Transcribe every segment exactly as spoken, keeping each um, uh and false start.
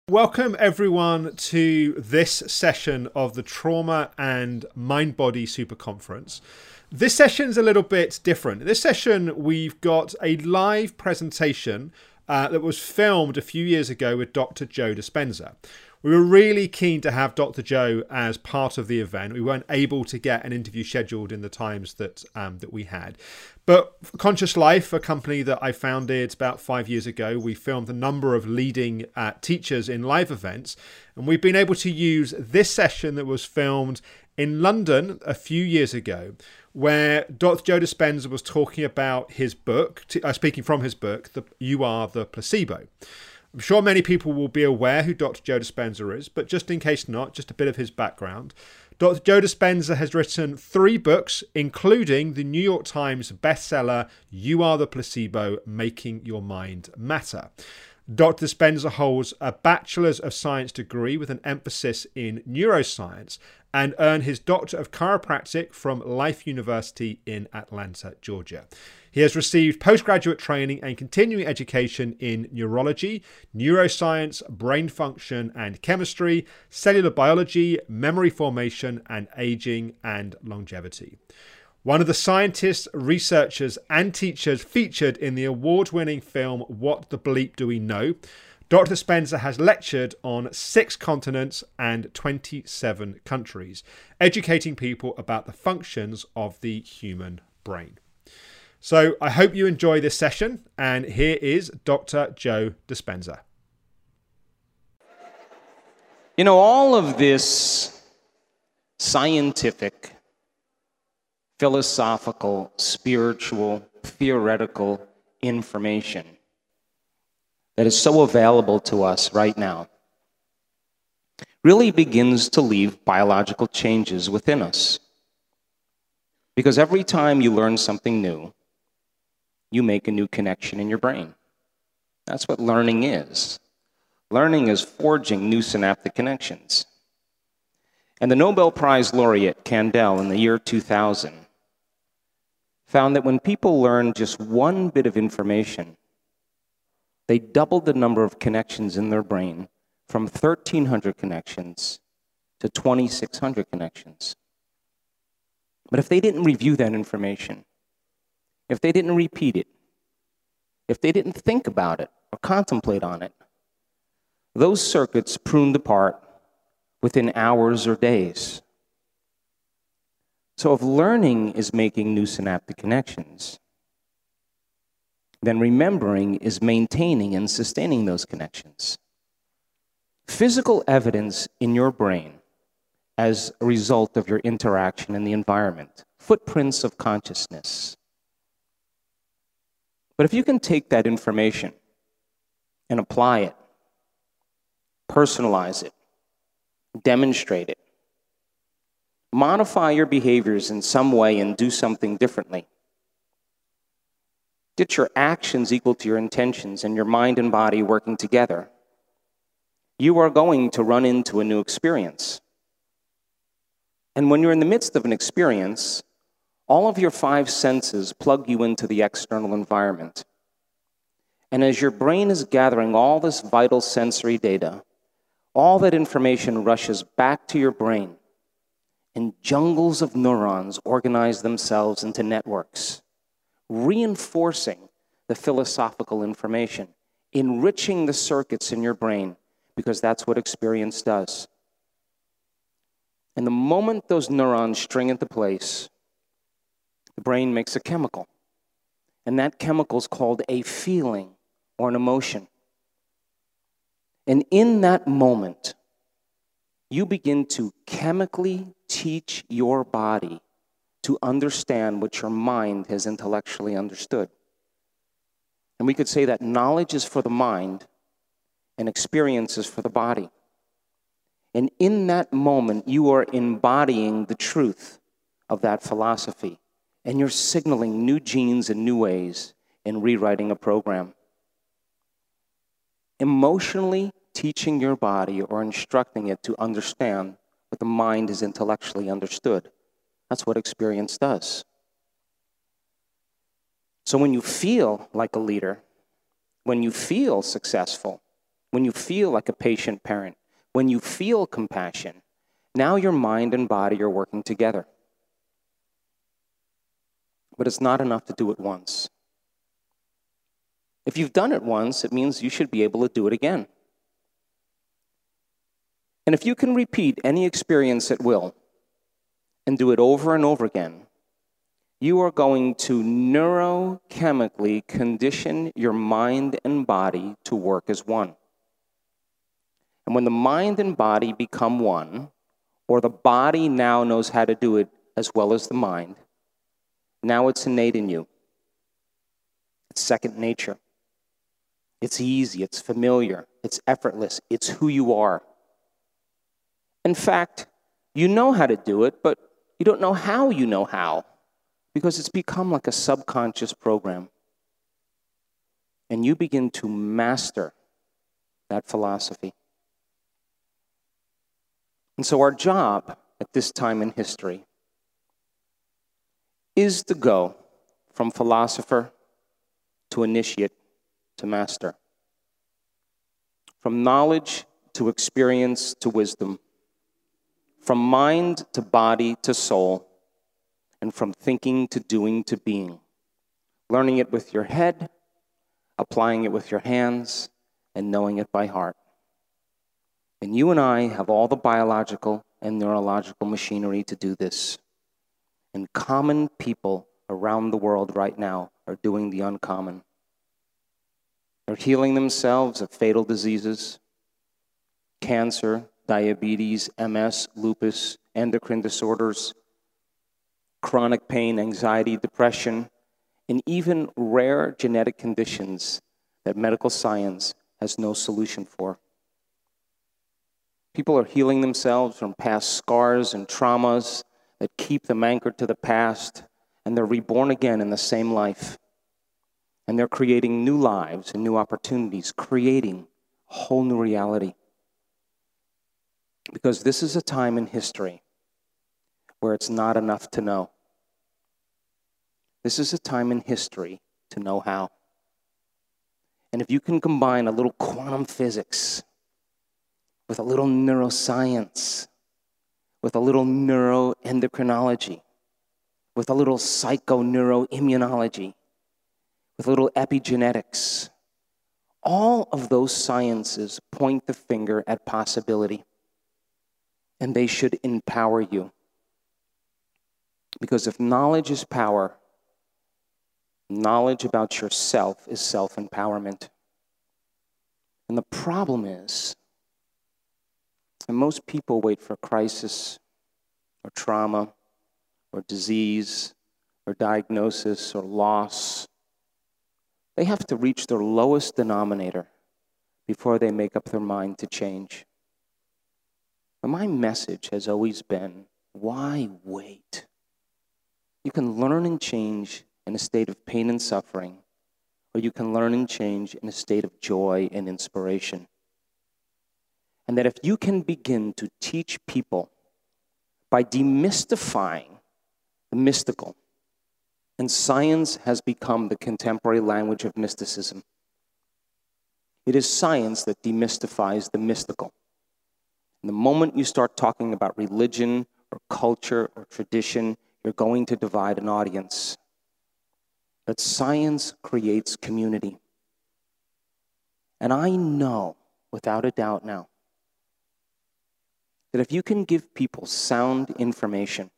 Welcome everyone to this session of the Trauma and Mind Body Super Conference. This session is a little bit different. In this session, we've got a live presentation uh, that was filmed a few years ago with Doctor Joe Dispenza. We were really keen to have Doctor Joe as part of the event. We weren't able to get an interview scheduled in the times that um, that we had. But Conscious Life, a company that I founded about five years ago, we filmed a number of leading uh, teachers in live events. And we've been able to use this session that was filmed in London a few years ago, where Doctor Joe Dispenza was talking about his book, uh, speaking from his book, the, You Are the Placebo. I'm sure many people will be aware who Doctor Joe Dispenza is, but just in case not, just a bit of his background. Doctor Joe Dispenza has written three books, including the New York Times bestseller, You Are the Placebo, Making Your Mind Matter. Doctor Dispenza holds a Bachelor's of Science degree with an emphasis in neuroscience and earned his Doctor of Chiropractic from Life University in Atlanta, Georgia. He has received postgraduate training and continuing education in neurology, neuroscience, brain function and chemistry, cellular biology, memory formation, and aging and longevity. One of the scientists, researchers, and teachers featured in the award-winning film What the Bleep Do We Know, Doctor Dispenza has lectured on six continents and twenty-seven countries, educating people about the functions of the human brain. So I hope you enjoy this session, and here is Doctor Joe Dispenza. You know, all of this scientific, philosophical, spiritual, theoretical information that is so available to us right now really begins to leave biological changes within us. Because every time you learn something new, you make a new connection in your brain. That's what learning is. Learning is forging new synaptic connections. And the Nobel Prize laureate Kandel in the year two thousand found that when people learn just one bit of information, they doubled the number of connections in their brain from thirteen hundred connections to twenty-six hundred connections. But if they didn't review that information, if they didn't repeat it, if they didn't think about it or contemplate on it, those circuits pruned apart within hours or days. So if learning is making new synaptic connections, then remembering is maintaining and sustaining those connections. Physical evidence in your brain as a result of your interaction in the environment, footprints of consciousness. But if you can take that information and apply it, personalize it, demonstrate it, modify your behaviors in some way and do something differently, get your actions equal to your intentions and your mind and body working together, you are going to run into a new experience. And when you're in the midst of an experience, all of your five senses plug you into the external environment. And as your brain is gathering all this vital sensory data, all that information rushes back to your brain, and jungles of neurons organize themselves into networks, reinforcing the philosophical information, enriching the circuits in your brain, because that's what experience does. And the moment those neurons string into place, the brain makes a chemical. And that chemical is called a feeling or an emotion. And in that moment, you begin to chemically teach your body to understand what your mind has intellectually understood. And we could say that knowledge is for the mind and experience is for the body. And in that moment, you are embodying the truth of that philosophy. And you're signaling new genes in new ways and rewriting a program. Emotionally teaching your body or instructing it to understand what the mind has intellectually understood. That's what experience does. So when you feel like a leader, when you feel successful, when you feel like a patient parent, when you feel compassion, now your mind and body are working together. But it's not enough to do it once. If you've done it once, it means you should be able to do it again. And if you can repeat any experience at will and do it over and over again, you are going to neurochemically condition your mind and body to work as one. And when the mind and body become one, or the body now knows how to do it as well as the mind, now it's innate in you. It's second nature. It's easy, it's familiar, it's effortless, it's who you are. In fact, you know how to do it, but you don't know how you know how, because it's become like a subconscious program. And you begin to master that philosophy. And so our job at this time in history is to go from philosopher to initiate to master. From knowledge to experience to wisdom. From mind to body to soul. And from thinking to doing to being. Learning it with your head, applying it with your hands, and knowing it by heart. And you and I have all the biological and neurological machinery to do this. And common people around the world right now are doing the uncommon. They're healing themselves of fatal diseases, cancer, diabetes, M S, lupus, endocrine disorders, chronic pain, anxiety, depression, and even rare genetic conditions that medical science has no solution for. People are healing themselves from past scars and traumas that keep them anchored to the past, and they're reborn again in the same life. And they're creating new lives and new opportunities, creating a whole new reality. Because this is a time in history where it's not enough to know. This is a time in history to know how. And if you can combine a little quantum physics with a little neuroscience, with a little neuroendocrinology, with a little psychoneuroimmunology, with a little epigenetics, all of those sciences point the finger at possibility. And they should empower you. Because if knowledge is power, knowledge about yourself is self-empowerment. And the problem is, and most people wait for crisis or trauma or disease or diagnosis or loss. They have to reach their lowest denominator before they make up their mind to change. But my message has always been, why wait? You can learn and change in a state of pain and suffering, or you can learn and change in a state of joy and inspiration. And that if you can begin to teach people by demystifying the mystical, and science has become the contemporary language of mysticism. It is science that demystifies the mystical. And the moment you start talking about religion or culture or tradition, you're going to divide an audience. But science creates community. And I know, without a doubt now, that if you can give people sound information,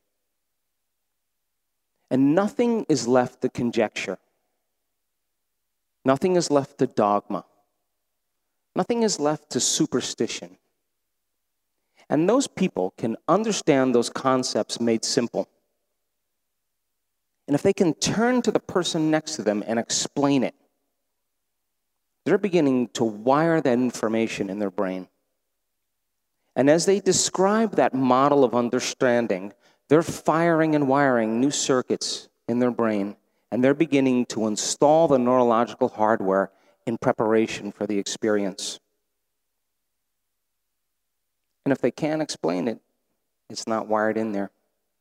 and nothing is left to conjecture, nothing is left to dogma, nothing is left to superstition, and those people can understand those concepts made simple. And if they can turn to the person next to them and explain it, they're beginning to wire that information in their brain. And as they describe that model of understanding, they're firing and wiring new circuits in their brain, and they're beginning to install the neurological hardware in preparation for the experience. And if they can't explain it, it's not wired in there.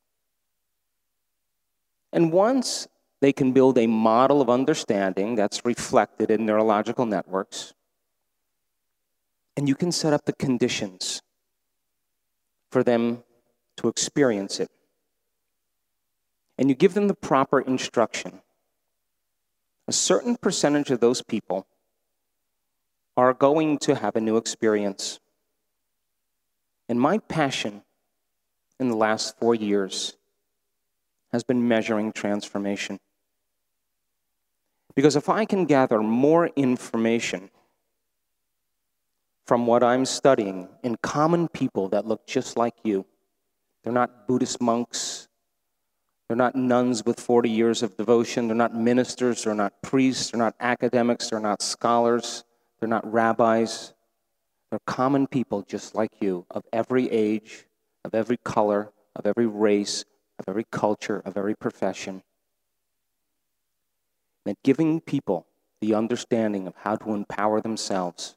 And once they can build a model of understanding that's reflected in neurological networks, And you can set up the conditions for them to experience it. And you give them the proper instruction. A certain percentage of those people are going to have a new experience. And my passion in the last four years has been measuring transformation. Because if I can gather more information from what I'm studying in common people that look just like you, they're not Buddhist monks, they're not nuns with forty years of devotion, they're not ministers, they're not priests, they're not academics, they're not scholars, they're not rabbis. They're common people just like you, of every age, of every color, of every race, of every culture, of every profession. And giving people the understanding of how to empower themselves.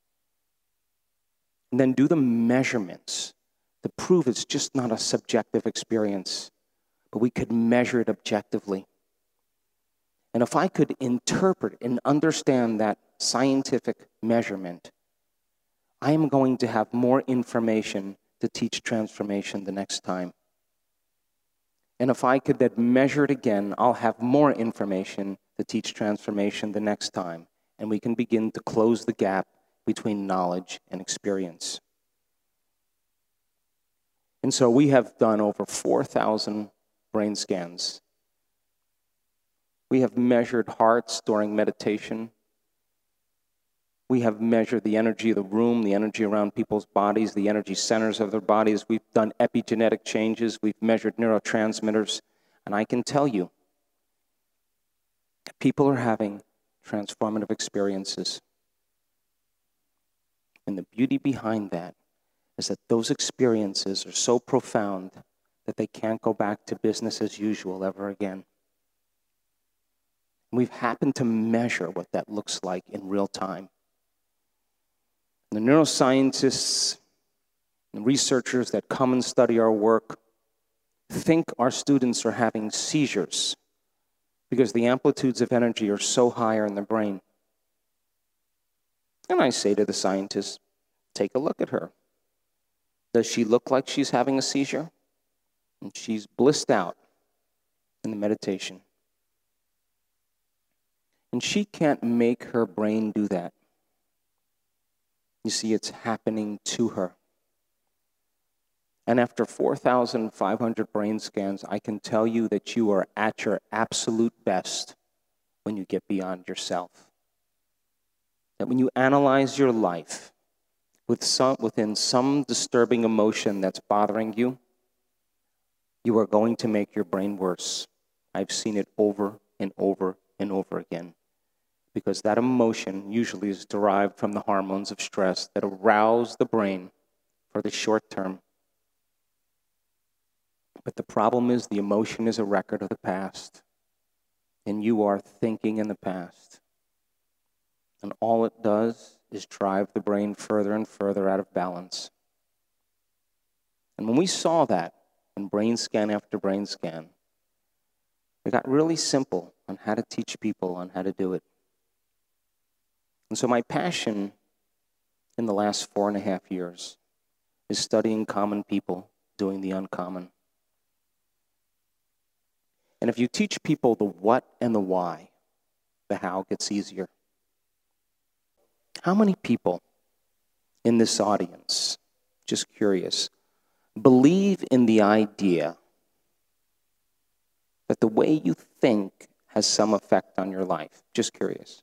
And then do the measurements to prove it's just not a subjective experience, but we could measure it objectively. And if I could interpret and understand that scientific measurement, I am going to have more information to teach transformation the next time. And if I could then measure it again, I'll have more information to teach transformation the next time. And we can begin to close the gap between knowledge and experience. And so we have done over four thousand brain scans. We have measured hearts during meditation. We have measured the energy of the room, the energy around people's bodies, the energy centers of their bodies. We've done epigenetic changes. We've measured neurotransmitters. And I can tell you, people are having transformative experiences. And the beauty behind that is that those experiences are so profound that they can't go back to business as usual ever again. We've happened to measure what that looks like in real time. The neuroscientists and researchers that come and study our work think our students are having seizures because the amplitudes of energy are so higher in the brain. And I say to the scientists, take a look at her. Does she look like she's having a seizure? And she's blissed out in the meditation. And she can't make her brain do that. You see, it's happening to her. And after four thousand five hundred brain scans, I can tell you that you are at your absolute best when you get beyond yourself. That when you analyze your life with some, within some disturbing emotion that's bothering you, you are going to make your brain worse. I've seen it over and over and over again. Because that emotion usually is derived from the hormones of stress that arouse the brain for the short term. But the problem is the emotion is a record of the past. And you are thinking in the past. And all it does is drive the brain further and further out of balance. And when we saw that in brain scan after brain scan, it got really simple on how to teach people on how to do it. And so my passion in the last four and a half years is studying common people doing the uncommon. And if you teach people the what and the why, the how gets easier. How many people in this audience, just curious, believe in the idea that the way you think has some effect on your life? Just curious.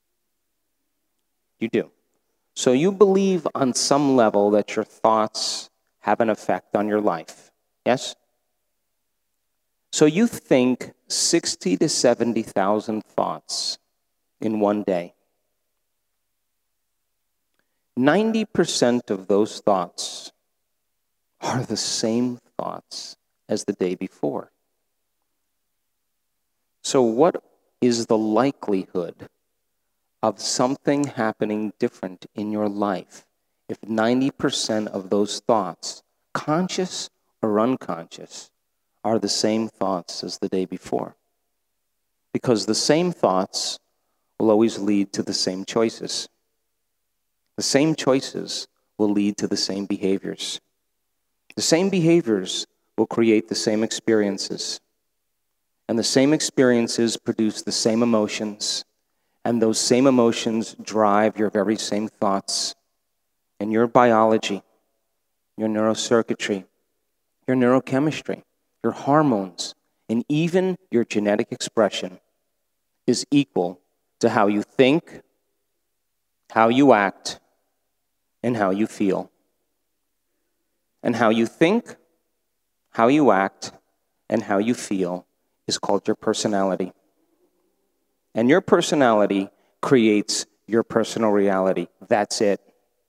You do. So you believe on some level that your thoughts have an effect on your life. Yes? So you think sixty to seventy thousand thoughts in one day. ninety percent of those thoughts are the same thoughts as the day before. So what is the likelihood of something happening different in your life if ninety percent of those thoughts, conscious or unconscious, are the same thoughts as the day before? Because the same thoughts will always lead to the same choices. the same choices will lead to the same behaviors. The same behaviors will create the same experiences. And the same experiences produce the same emotions. And those same emotions drive your very same thoughts. And your biology, your neurocircuitry, your neurochemistry, your hormones, and even your genetic expression is equal to how you think, how you act, and how you feel. And how you think, how you act, and how you feel is called your personality. And your personality creates your personal reality. That's it.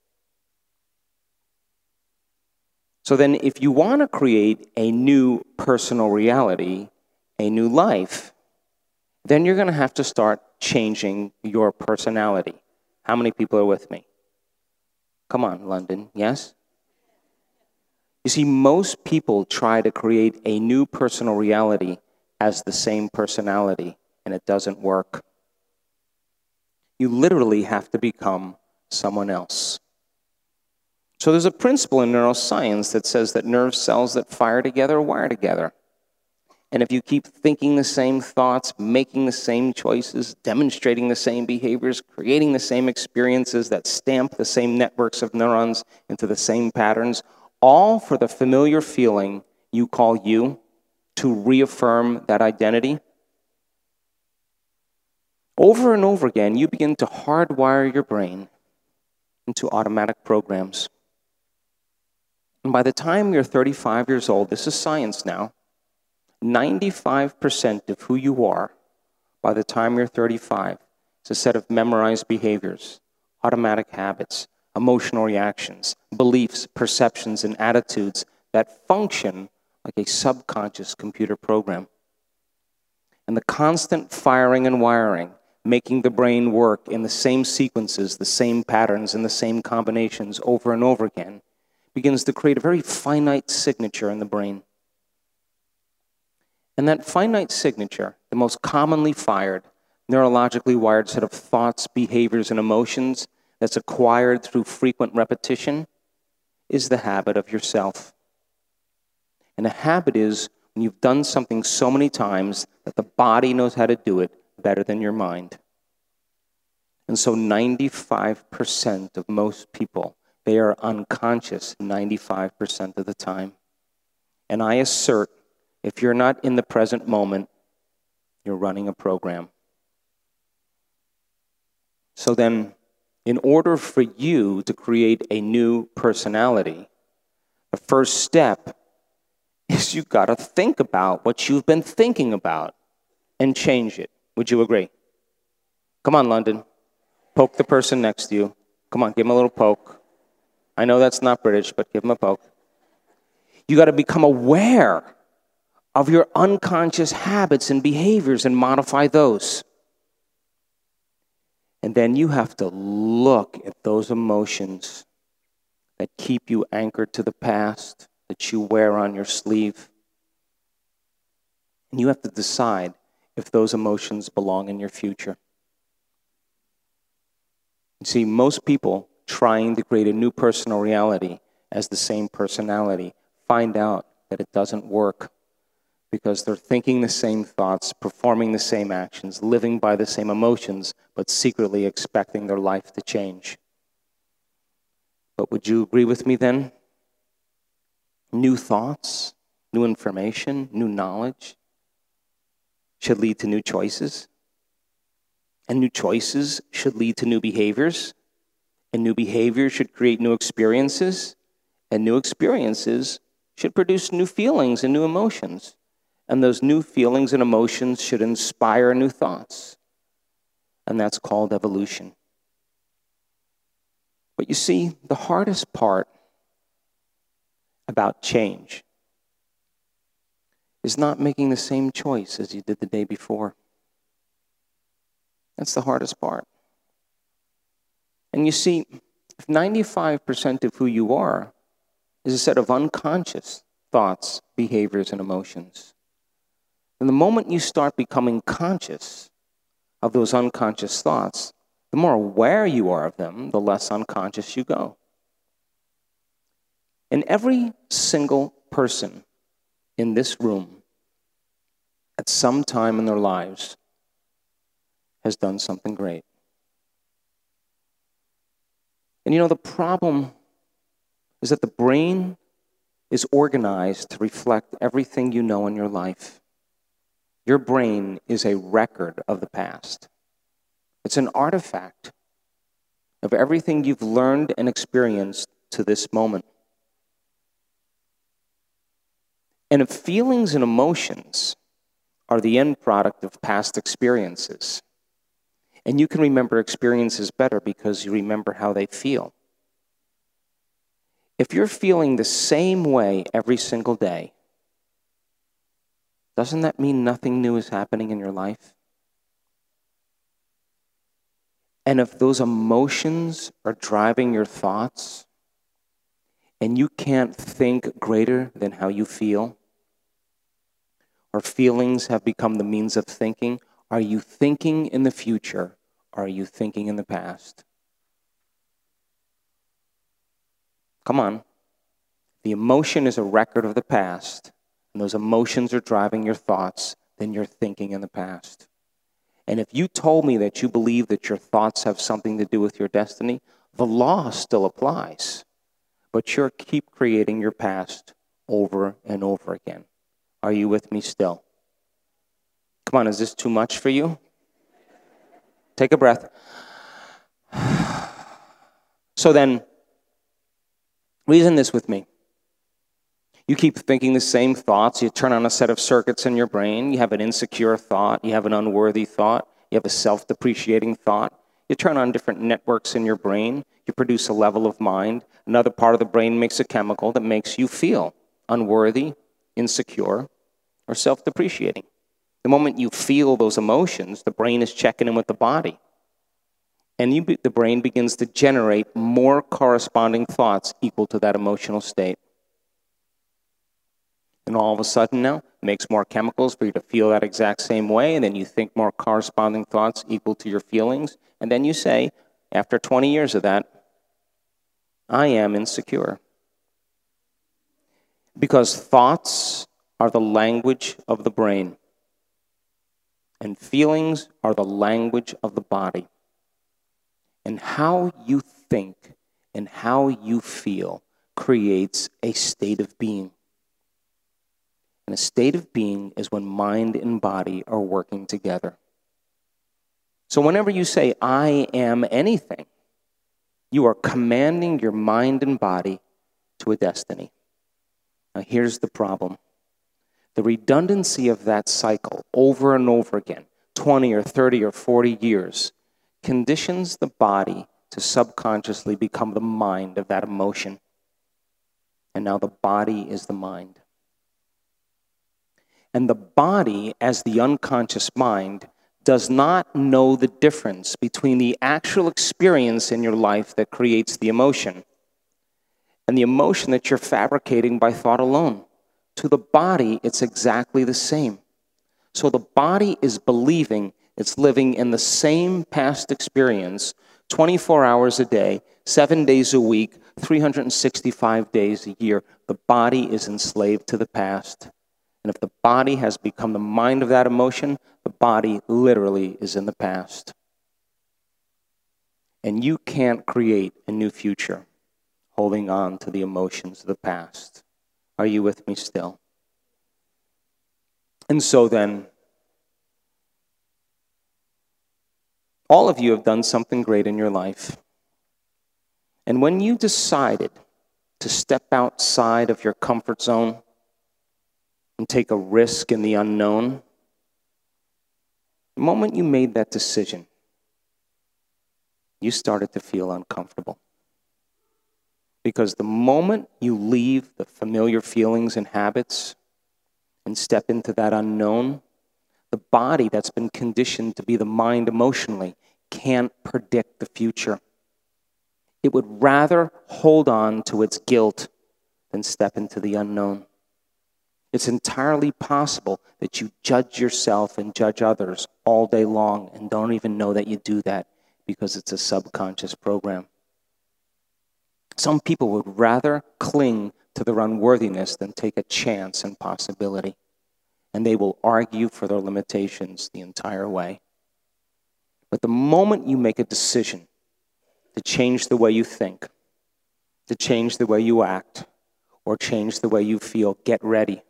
So then if you want to create a new personal reality, a new life, then you're going to have to start changing your personality. How many people are with me? Come on, London, yes? You see, most people try to create a new personal reality as the same personality, and it doesn't work. You literally have to become someone else. So there's a principle in neuroscience that says that nerve cells that fire together wire together. And if you keep thinking the same thoughts, making the same choices, demonstrating the same behaviors, creating the same experiences that stamp the same networks of neurons into the same patterns, all for the familiar feeling you call you, to reaffirm that identity, over and over again, you begin to hardwire your brain into automatic programs. And by the time you're thirty-five years old, this is science now, ninety-five percent of who you are by the time you're thirty-five is a set of memorized behaviors, automatic habits, emotional reactions, beliefs, perceptions, and attitudes that function like a subconscious computer program. And the constant firing and wiring, making the brain work in the same sequences, the same patterns, and the same combinations over and over again, begins to create a very finite signature in the brain. And that finite signature, the most commonly fired, neurologically wired set of thoughts, behaviors, and emotions that's acquired through frequent repetition, is the habit of yourself. And a habit is when you've done something so many times that the body knows how to do it better than your mind. And so ninety-five percent of most people, they are unconscious ninety-five percent of the time. And I assert, if you're not in the present moment, you're running a program. So then, in order for you to create a new personality, the first step is you've got to think about what you've been thinking about and change it. Would you agree? Come on, London. Poke the person next to you. Come on, give him a little poke. I know that's not British, but give him a poke. You got to become aware of your unconscious habits and behaviors and modify those. And then you have to look at those emotions that keep you anchored to the past, that you wear on your sleeve. And you have to decide if those emotions belong in your future. You see, most people trying to create a new personal reality as the same personality find out that it doesn't work because they're thinking the same thoughts, performing the same actions, living by the same emotions, but secretly expecting their life to change. But would you agree with me then? New thoughts, new information, new knowledge should lead to new choices. And new choices should lead to new behaviors. And new behaviors should create new experiences. And new experiences should produce new feelings and new emotions. And those new feelings and emotions should inspire new thoughts. And that's called evolution. But you see, the hardest part about change is not making the same choice as you did the day before. That's the hardest part. And you see, if ninety-five percent of who you are is a set of unconscious thoughts, behaviors, and emotions, then the moment you start becoming conscious of those unconscious thoughts, The more aware you are of them, the less unconscious you go. And every single person in this room at some time in their lives has done something great. And you know, the problem is that the brain is organized to reflect everything you know in your life. Your brain is a record of the past. It's an artifact of everything you've learned and experienced to this moment. And if feelings and emotions are the end product of past experiences, and you can remember experiences better because you remember how they feel. If you're feeling the same way every single day, doesn't that mean nothing new is happening in your life? And if those emotions are driving your thoughts, and you can't think greater than how you feel, or feelings have become the means of thinking, are you thinking in the future, or are you thinking in the past? Come on. The emotion is a record of the past, and those emotions are driving your thoughts, then you're thinking in the past. And if you told me that you believe that your thoughts have something to do with your destiny, the law still applies. But you're keep creating your past over and over again. Are you with me still? Come on, is this too much for you? Take a breath. So then, reason this with me. You keep thinking the same thoughts. You turn on a set of circuits in your brain. You have an insecure thought. You have an unworthy thought. You have a self-depreciating thought. You turn on different networks in your brain. You produce a level of mind. Another part of the brain makes a chemical that makes you feel unworthy, insecure, or self-depreciating. The moment you feel those emotions, the brain is checking in with the body. And you, the brain begins to generate more corresponding thoughts equal to that emotional state. And all of a sudden now, it makes more chemicals for you to feel that exact same way, and then you think more corresponding thoughts equal to your feelings, and then you say, after twenty years of that, I am insecure. Because thoughts are the language of the brain, and feelings are the language of the body. And how you think and how you feel creates a state of being. And a state of being is when mind and body are working together. So whenever you say, I am anything, you are commanding your mind and body to a destiny. Now here's the problem. The redundancy of that cycle over and over again, twenty or thirty or forty years, conditions the body to subconsciously become the mind of that emotion. And now the body is the mind. And the body, as the unconscious mind, does not know the difference between the actual experience in your life that creates the emotion and the emotion that you're fabricating by thought alone. To the body, it's exactly the same. So the body is believing it's living in the same past experience twenty-four hours a day, seven days a week, three hundred sixty-five days a year. The body is enslaved to the past. And if the body has become the mind of that emotion, the body literally is in the past. And you can't create a new future holding on to the emotions of the past. Are you with me still? And so then, all of you have done something great in your life. And when you decided to step outside of your comfort zone and take a risk in the unknown, the moment you made that decision, you started to feel uncomfortable. Because the moment you leave the familiar feelings and habits and step into that unknown, the body that's been conditioned to be the mind emotionally can't predict the future. It would rather hold on to its guilt than step into the unknown. It's entirely possible that you judge yourself and judge others all day long and don't even know that you do that because it's a subconscious program. Some people would rather cling to their unworthiness than take a chance and possibility. And they will argue for their limitations the entire way. But the moment you make a decision to change the way you think, to change the way you act, or change the way you feel, get ready.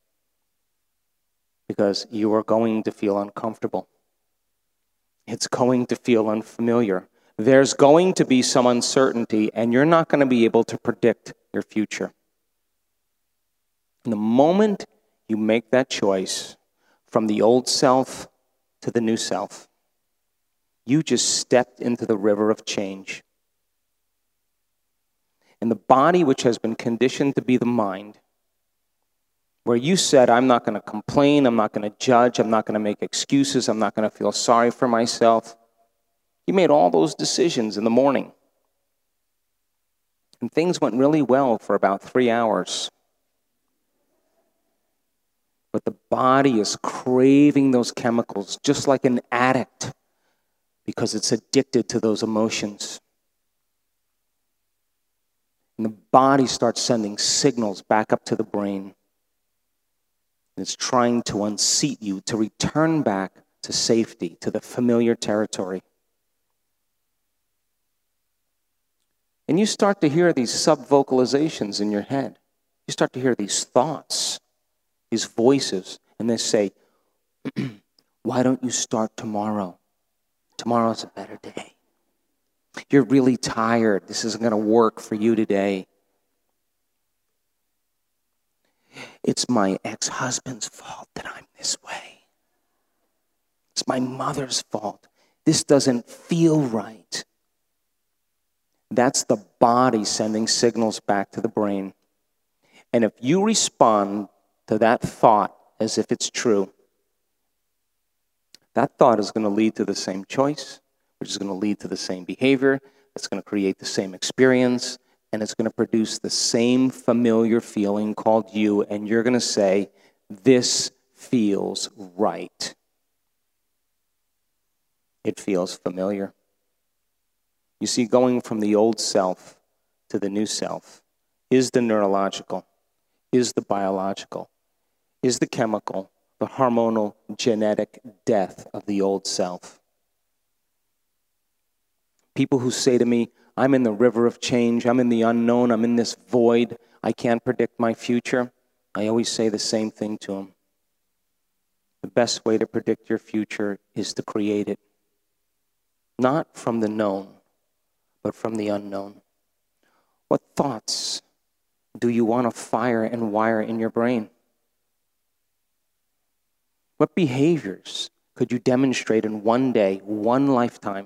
Because you are going to feel uncomfortable. It's going to feel unfamiliar. There's going to be some uncertainty, and you're not going to be able to predict your future. And the moment you make that choice from the old self to the new self, you just stepped into the river of change. And the body, which has been conditioned to be the mind, where you said, I'm not going to complain, I'm not going to judge, I'm not going to make excuses, I'm not going to feel sorry for myself. You made all those decisions in the morning. And things went really well for about three hours. But the body is craving those chemicals just like an addict because it's addicted to those emotions. And the body starts sending signals back up to the brain. And it's trying to unseat you, to return back to safety, to the familiar territory. And you start to hear these sub-vocalizations in your head. You start to hear these thoughts, these voices, and they say, why don't you start tomorrow? Tomorrow's a better day. You're really tired. This isn't going to work for you today. It's my ex-husband's fault that I'm this way. It's my mother's fault. This doesn't feel right. That's the body sending signals back to the brain. And if you respond to that thought as if it's true, that thought is going to lead to the same choice, which is going to lead to the same behavior, it's going to create the same experience, and it's going to produce the same familiar feeling called you, and you're going to say, this feels right. It feels familiar. You see, going from the old self to the new self is the neurological, is the biological, is the chemical, the hormonal, genetic death of the old self. People who say to me, I'm in the river of change, I'm in the unknown, I'm in this void, I can't predict my future, I always say the same thing to them. The best way to predict your future is to create it. Not from the known, but from the unknown. What thoughts do you want to fire and wire in your brain? What behaviors could you demonstrate in one day, one lifetime?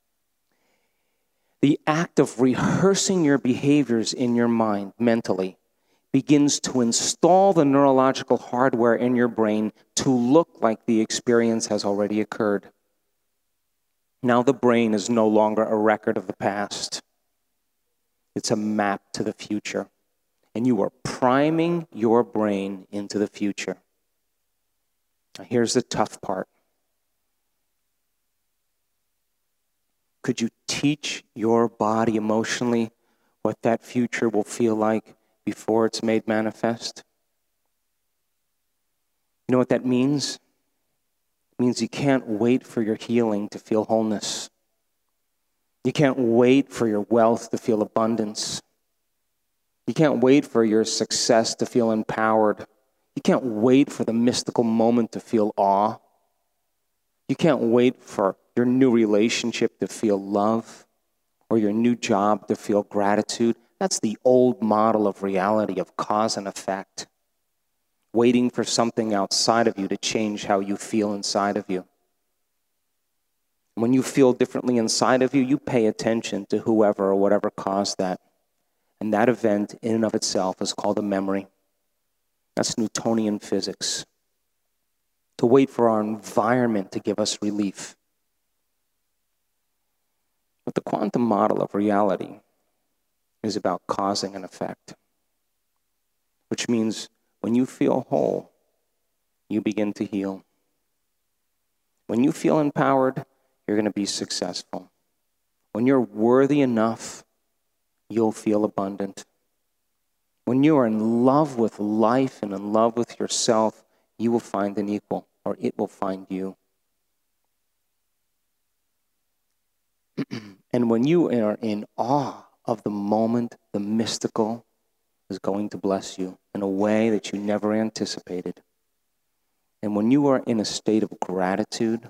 The act of rehearsing your behaviors in your mind mentally begins to install the neurological hardware in your brain to look like the experience has already occurred. Now the brain is no longer a record of the past. It's a map to the future. And you are priming your brain into the future. Now here's the tough part. Could you teach your body emotionally what that future will feel like before it's made manifest? You know what that means? It means you can't wait for your healing to feel wholeness. You can't wait for your wealth to feel abundance. You can't wait for your success to feel empowered. You can't wait for the mystical moment to feel awe. You can't wait for your new relationship to feel love or your new job to feel gratitude. That's the old model of reality, of cause and effect. Waiting for something outside of you to change how you feel inside of you. When you feel differently inside of you, you pay attention to whoever or whatever caused that. And that event in and of itself is called a memory. That's Newtonian physics. To wait for our environment to give us relief. But the quantum model of reality is about causing an effect. Which means when you feel whole, you begin to heal. When you feel empowered, you're going to be successful. When you're worthy enough, you'll feel abundant. When you are in love with life and in love with yourself, you will find an equal, or it will find you. And when you are in awe of the moment, the mystical is going to bless you in a way that you never anticipated. And when you are in a state of gratitude,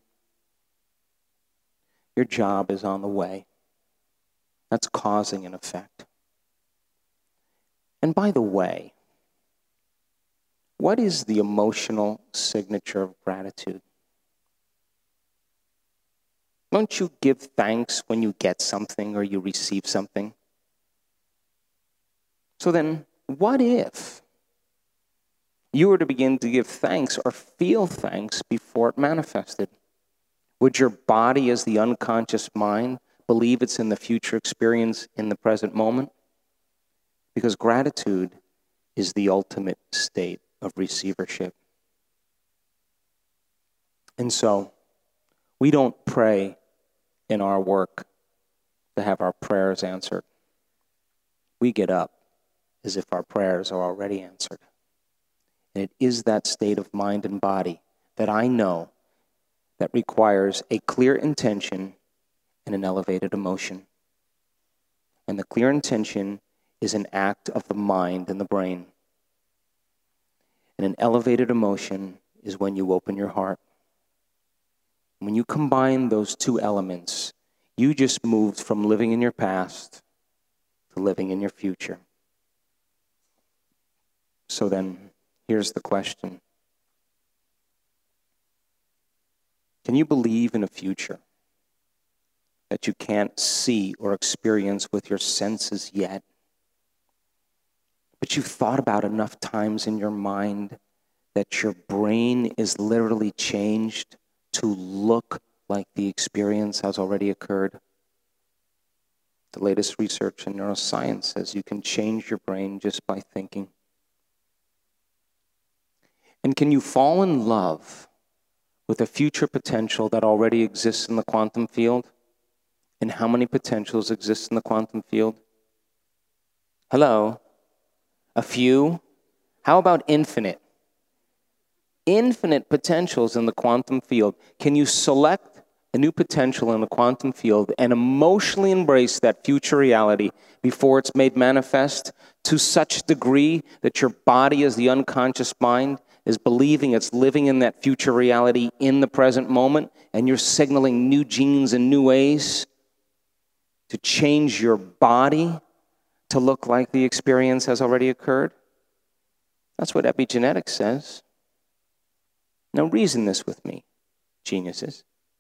your job is on the way. That's causing an effect. And by the way, what is the emotional signature of gratitude? Don't you give thanks when you get something or you receive something? So then, what if you were to begin to give thanks or feel thanks before it manifested? Would your body, as the unconscious mind, believe it's in the future experience in the present moment? Because gratitude is the ultimate state of receivership. And so, we don't pray in our work to have our prayers answered. We get up as if our prayers are already answered. And it is that state of mind and body that I know that requires a clear intention and an elevated emotion. And the clear intention is an act of the mind and the brain. And an elevated emotion is when you open your heart. When you combine those two elements, you just moved from living in your past to living in your future. So then, here's the question. Can you believe in a future that you can't see or experience with your senses yet, but you've thought about enough times in your mind that your brain is literally changed to look like the experience has already occurred? The latest research in neuroscience says you can change your brain just by thinking. And can you fall in love with a future potential that already exists in the quantum field? And how many potentials exist in the quantum field? Hello? A few? How about infinite? Infinite potentials in the quantum field. Can you select a new potential in the quantum field and emotionally embrace that future reality before it's made manifest to such degree that your body, as the unconscious mind, is believing it's living in that future reality in the present moment, and you're signaling new genes and new ways to change your body to look like the experience has already occurred? That's what epigenetics says. Now reason this with me, geniuses.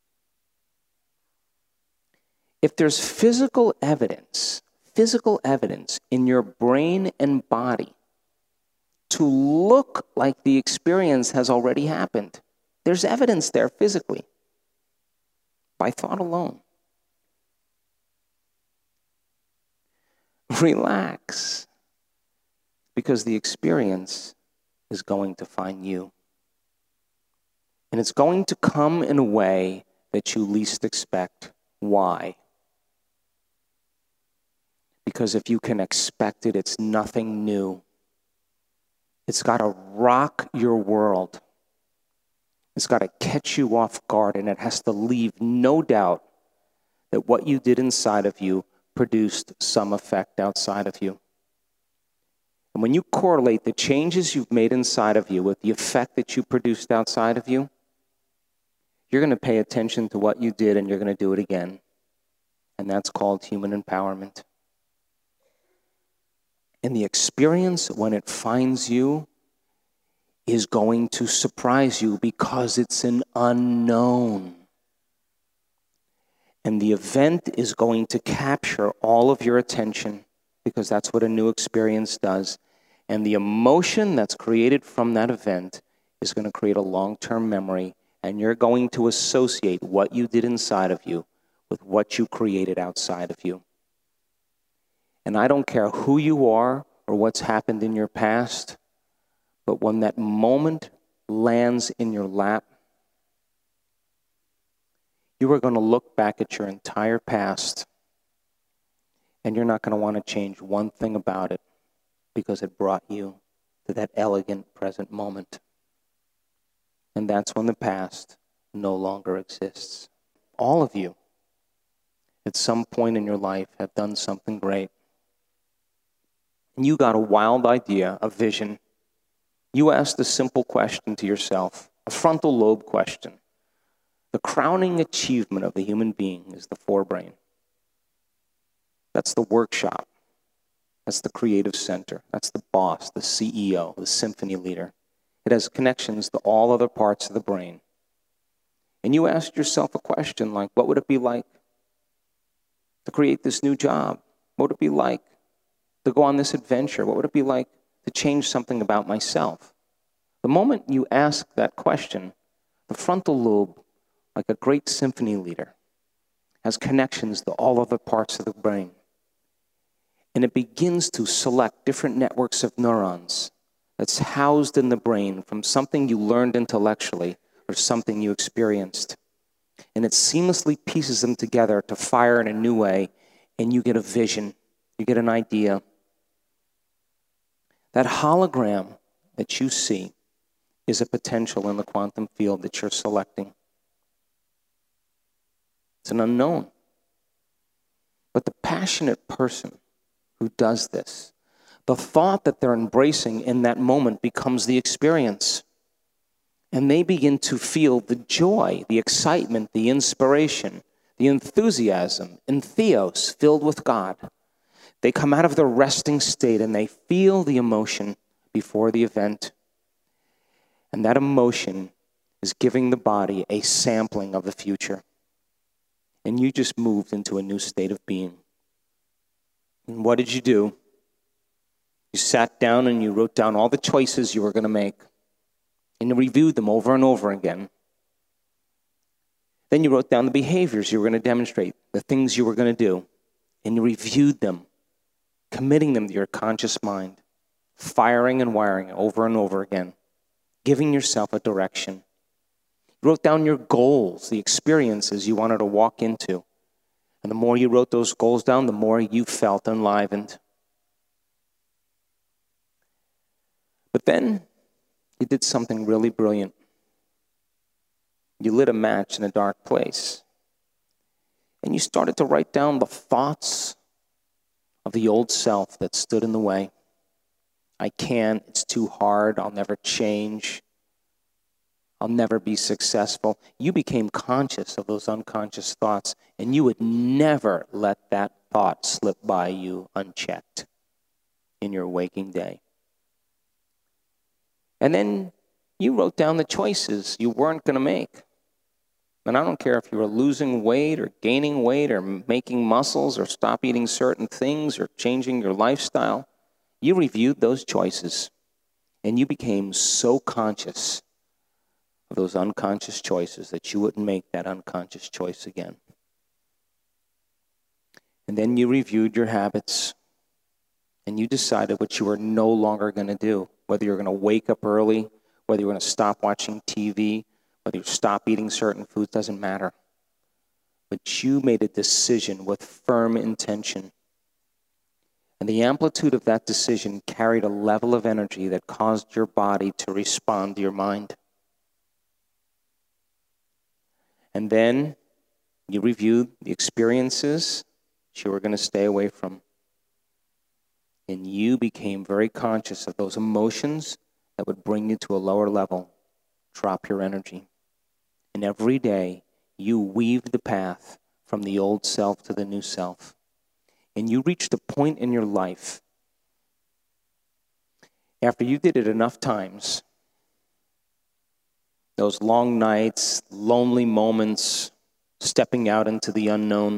If there's physical evidence, physical evidence in your brain and body to look like the experience has already happened, there's evidence there physically, by thought alone. Relax, because the experience is going to find you. And it's going to come in a way that you least expect. Why? Because if you can expect it, it's nothing new. It's got to rock your world. It's got to catch you off guard, and it has to leave no doubt that what you did inside of you produced some effect outside of you. And when you correlate the changes you've made inside of you with the effect that you produced outside of you, you're going to pay attention to what you did, and you're going to do it again. And that's called human empowerment. And the experience, when it finds you, is going to surprise you because it's an unknown. And the event is going to capture all of your attention, because that's what a new experience does. And the emotion that's created from that event is going to create a long-term memory, and you're going to associate what you did inside of you with what you created outside of you. And I don't care who you are or what's happened in your past, but when that moment lands in your lap, you are going to look back at your entire past And you're not going to want to change one thing about it because it brought you to that elegant present moment. And that's when the past no longer exists. All of you, at some point in your life, have done something great. And you got a wild idea, a vision. You asked a simple question to yourself, a frontal lobe question. The crowning achievement of the human being is the forebrain. That's the workshop. That's the creative center. That's the boss, the C E O, the symphony leader. It has connections to all other parts of the brain. And you asked yourself a question like, what would it be like to create this new job? What would it be like to go on this adventure? What would it be like to change something about myself? The moment you ask that question, the frontal lobe, like a great symphony leader, has connections to all other parts of the brain. And it begins to select different networks of neurons that's housed in the brain from something you learned intellectually or something you experienced. And it seamlessly pieces them together to fire in a new way, and you get a vision, you get an idea. That hologram that you see is a potential in the quantum field that you're selecting. It's an unknown. But the passionate person who does this, the thought that they're embracing in that moment becomes the experience. And they begin to feel the joy, the excitement, the inspiration, the enthusiasm, and theos, filled with God. They come out of their resting state and they feel the emotion before the event. And that emotion is giving the body a sampling of the future. And you just moved into a new state of being. And what did you do? You sat down and you wrote down all the choices you were going to make. And you reviewed them over and over again. Then you wrote down the behaviors you were going to demonstrate, the things you were going to do. And you reviewed them, committing them to your conscious mind, firing and wiring over and over again, giving yourself a direction. You wrote down your goals, the experiences you wanted to walk into. And the more you wrote those goals down, the more you felt enlivened. But then you did something really brilliant. You lit a match in a dark place. And you started to write down the thoughts of the old self that stood in the way. I can't, it's too hard, I'll never change, I'll never be successful. You became conscious of those unconscious thoughts, and you would never let that thought slip by you unchecked in your waking day. And then you wrote down the choices you weren't going to make. And I don't care if you were losing weight or gaining weight or making muscles or stop eating certain things or changing your lifestyle. You reviewed those choices, and you became so conscious of those unconscious choices that you wouldn't make that unconscious choice again. And then you reviewed your habits, and you decided what you were no longer going to do, whether you're going to wake up early, whether you're going to stop watching T V, whether you stop eating certain foods, doesn't matter. But you made a decision with firm intention. And the amplitude of that decision carried a level of energy that caused your body to respond to your mind. And then you reviewed the experiences that you were going to stay away from. And you became very conscious of those emotions that would bring you to a lower level, drop your energy. And every day, you weaved the path from the old self to the new self. And you reached a point in your life, after you did it enough times, those long nights, lonely moments, stepping out into the unknown,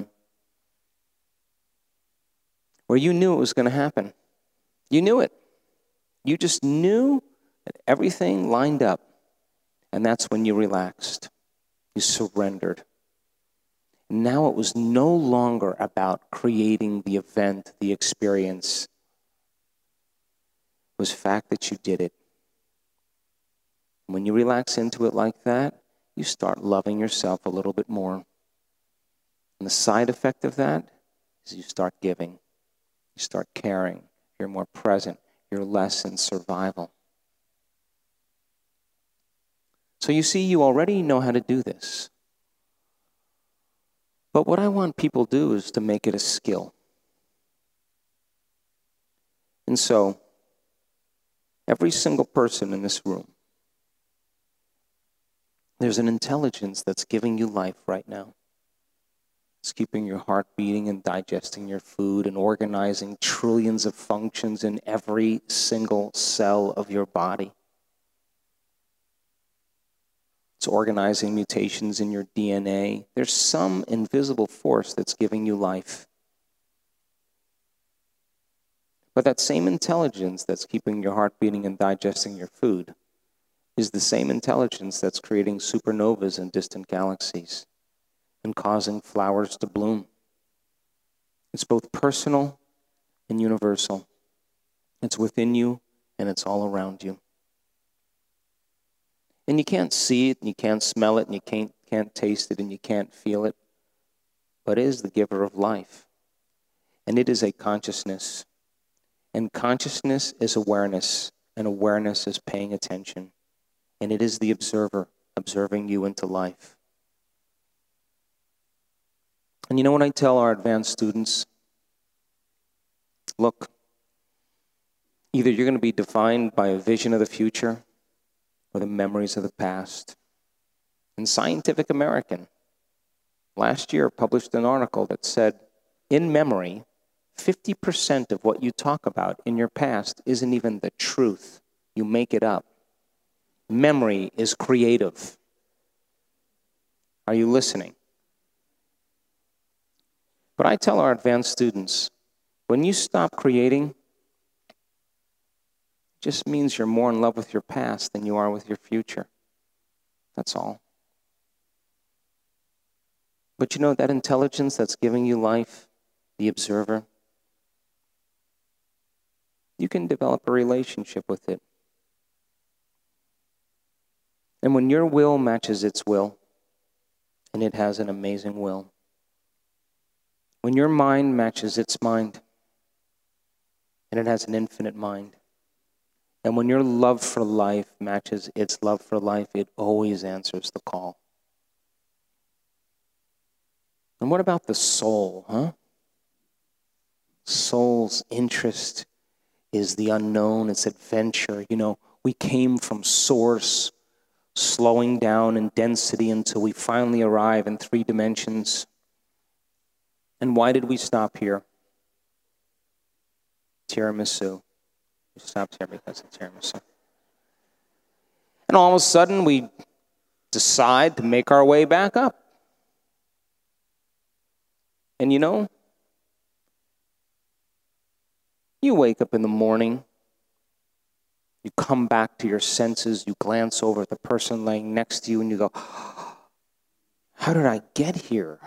where you knew it was going to happen. You knew it. You just knew that everything lined up. And that's when you relaxed. You surrendered. Now it was no longer about creating the event, the experience. It was the fact that you did it. When you relax into it like that, you start loving yourself a little bit more. And the side effect of that is you start giving. You start caring. You're more present. You're less in survival. So you see, you already know how to do this. But what I want people to do is to make it a skill. And so, every single person in this room, there's an intelligence that's giving you life right now. It's keeping your heart beating and digesting your food and organizing trillions of functions in every single cell of your body. It's organizing mutations in your D N A. There's some invisible force that's giving you life. But that same intelligence that's keeping your heart beating and digesting your food is the same intelligence that's creating supernovas in distant galaxies and causing flowers to bloom. It's both personal and universal. It's within you and it's all around you. And you can't see it, and you can't smell it, and you can't, can't taste it, and you can't feel it. But it is the giver of life. And it is a consciousness. And consciousness is awareness, and awareness is paying attention. And it is the observer observing you into life. And you know what I tell our advanced students? Look, either you're going to be defined by a vision of the future or the memories of the past. And Scientific American last year published an article that said, in memory, fifty percent of what you talk about in your past isn't even the truth. You make it up. Memory is creative. Are you listening? But I tell our advanced students, when you stop creating, it just means you're more in love with your past than you are with your future. That's all. But you know, that intelligence that's giving you life, the observer, you can develop a relationship with it. And when your will matches its will, and it has an amazing will, when your mind matches its mind, and it has an infinite mind, and when your love for life matches its love for life, it always answers the call. And what about the soul, huh? Soul's interest is the unknown, it's adventure. You know, we came from source, slowing down in density until we finally arrive in three dimensions. And why did we stop here? Tiramisu. We stopped here because of tiramisu. And all of a sudden, we decide to make our way back up. And you know, you wake up in the morning, you come back to your senses, you glance over at the person laying next to you, and you go, how did I get here?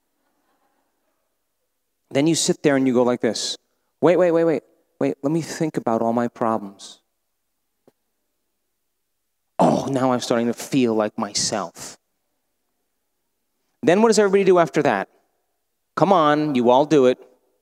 Then you sit there and you go like this, wait, wait, wait, wait, wait, let me think about all my problems. Oh, now I'm starting to feel like myself. Then what does everybody do after that? Come on, you all do it.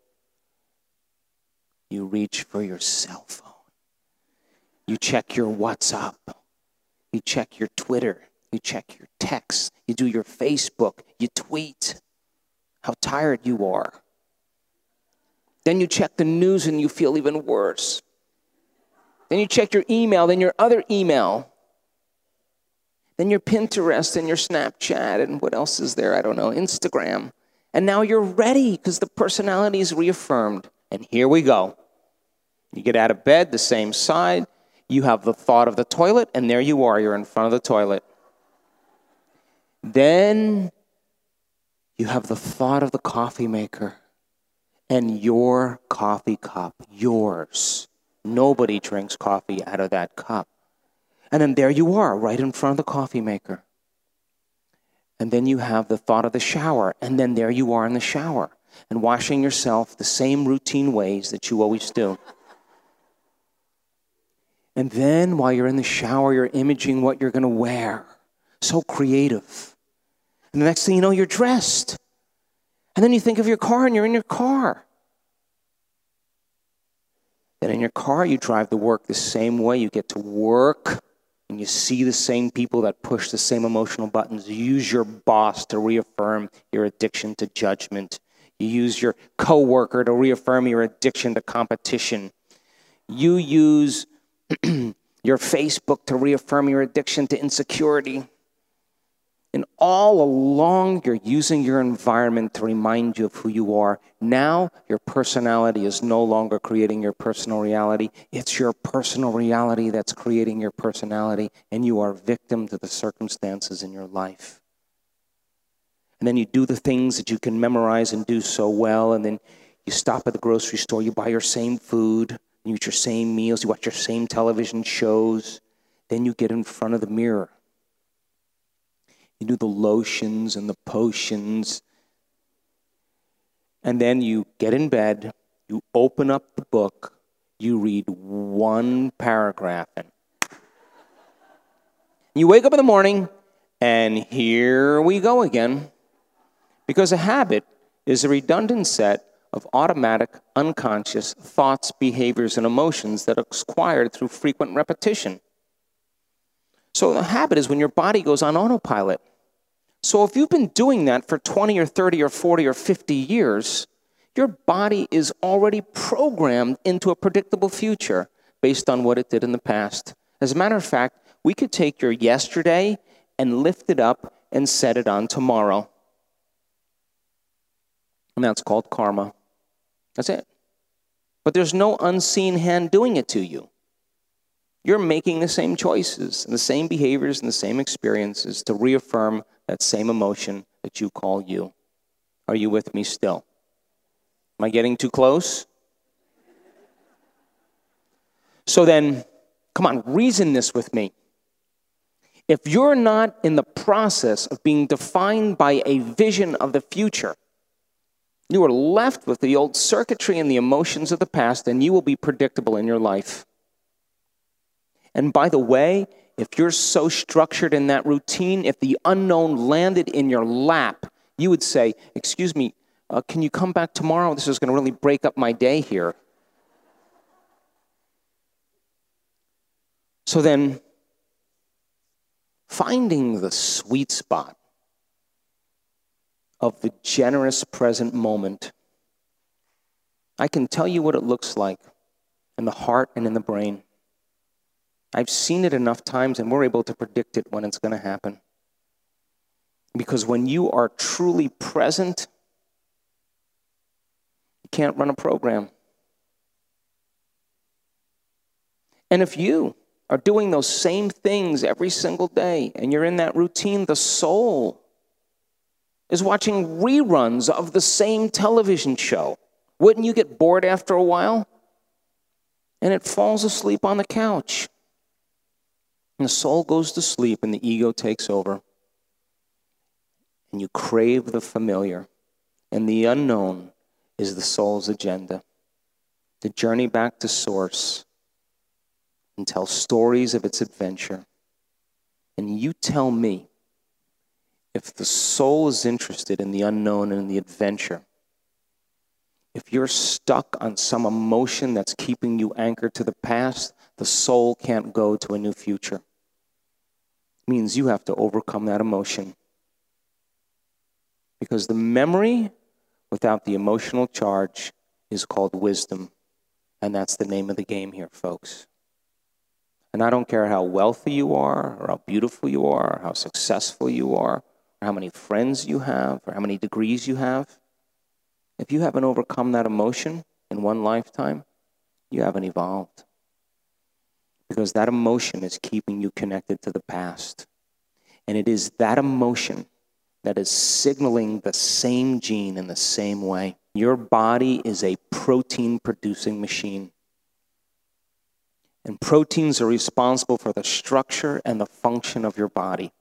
You reach for your cell phone. You check your WhatsApp. You check your Twitter. You check your texts. You do your Facebook. You tweet how tired you are. Then you check the news and you feel even worse. Then you check your email, then your other email. Then your Pinterest and your Snapchat and what else is there? I don't know, Instagram. And now you're ready because the personality is reaffirmed. And here we go. You get out of bed, the same side. You have the thought of the toilet, and there you are. You're in front of the toilet. Then you have the thought of the coffee maker and your coffee cup, yours. Nobody drinks coffee out of that cup. And then there you are, right in front of the coffee maker. And then you have the thought of the shower, and then there you are in the shower and washing yourself the same routine ways that you always do. And then while you're in the shower, you're imaging what you're going to wear. So creative. And the next thing you know, you're dressed. And then you think of your car and you're in your car. Then in your car, you drive to work the same way. You get to work, and you see the same people that push the same emotional buttons. You use your boss to reaffirm your addiction to judgment. You use your coworker to reaffirm your addiction to competition. You use your Facebook to reaffirm your addiction to insecurity. And all along, you're using your environment to remind you of who you are. Now, your personality is no longer creating your personal reality. It's your personal reality that's creating your personality, and you are victim to the circumstances in your life. And then you do the things that you can memorize and do so well, and then you stop at the grocery store, you buy your same food, you eat your same meals, you watch your same television shows. Then you get in front of the mirror. You do the lotions and the potions. And then you get in bed, you open up the book, you read one paragraph. And you wake up in the morning, and here we go again. Because a habit is a redundant set of automatic, unconscious thoughts, behaviors, and emotions that are acquired through frequent repetition. So a habit is when your body goes on autopilot. So if you've been doing that for twenty or thirty or forty or fifty years, your body is already programmed into a predictable future based on what it did in the past. As a matter of fact, we could take your yesterday and lift it up and set it on tomorrow. And that's called karma. That's it. But there's no unseen hand doing it to you. You're making the same choices and the same behaviors and the same experiences to reaffirm that same emotion that you call you. Are you with me still? Am I getting too close? So then, come on, reason this with me. If you're not in the process of being defined by a vision of the future, you are left with the old circuitry and the emotions of the past, and you will be predictable in your life. And by the way, if you're so structured in that routine, if the unknown landed in your lap, you would say, excuse me, uh, can you come back tomorrow? This is going to really break up my day here. So then, finding the sweet spot of the generous present moment, I can tell you what it looks like in the heart and in the brain. I've seen it enough times, and we're able to predict it when it's going to happen. Because when you are truly present, you can't run a program. And if you are doing those same things every single day, and you're in that routine, the soul is watching reruns of the same television show. Wouldn't you get bored after a while? And it falls asleep on the couch. And the soul goes to sleep and the ego takes over. And you crave the familiar. And the unknown is the soul's agenda. To journey back to source and tell stories of its adventure. And you tell me, if the soul is interested in the unknown and the adventure, if you're stuck on some emotion that's keeping you anchored to the past, the soul can't go to a new future. It means you have to overcome that emotion. Because the memory without the emotional charge is called wisdom. And that's the name of the game here, folks. And I don't care how wealthy you are, or how beautiful you are, or how successful you are, or how many friends you have, or how many degrees you have. If you haven't overcome that emotion in one lifetime, you haven't evolved. Because that emotion is keeping you connected to the past. And it is that emotion that is signaling the same gene in the same way. Your body is a protein-producing machine. And proteins are responsible for the structure and the function of your body.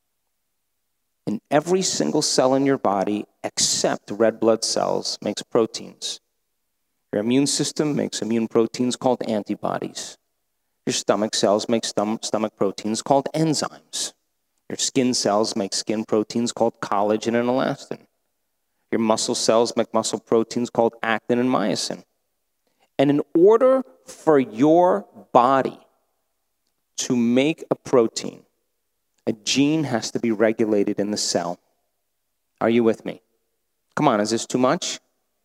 And every single cell in your body, except red blood cells, makes proteins. Your immune system makes immune proteins called antibodies. Your stomach cells make stom- stomach proteins called enzymes. Your skin cells make skin proteins called collagen and elastin. Your muscle cells make muscle proteins called actin and myosin. And in order for your body to make a protein, a gene has to be regulated in the cell. Are you with me? Come on, is this too much?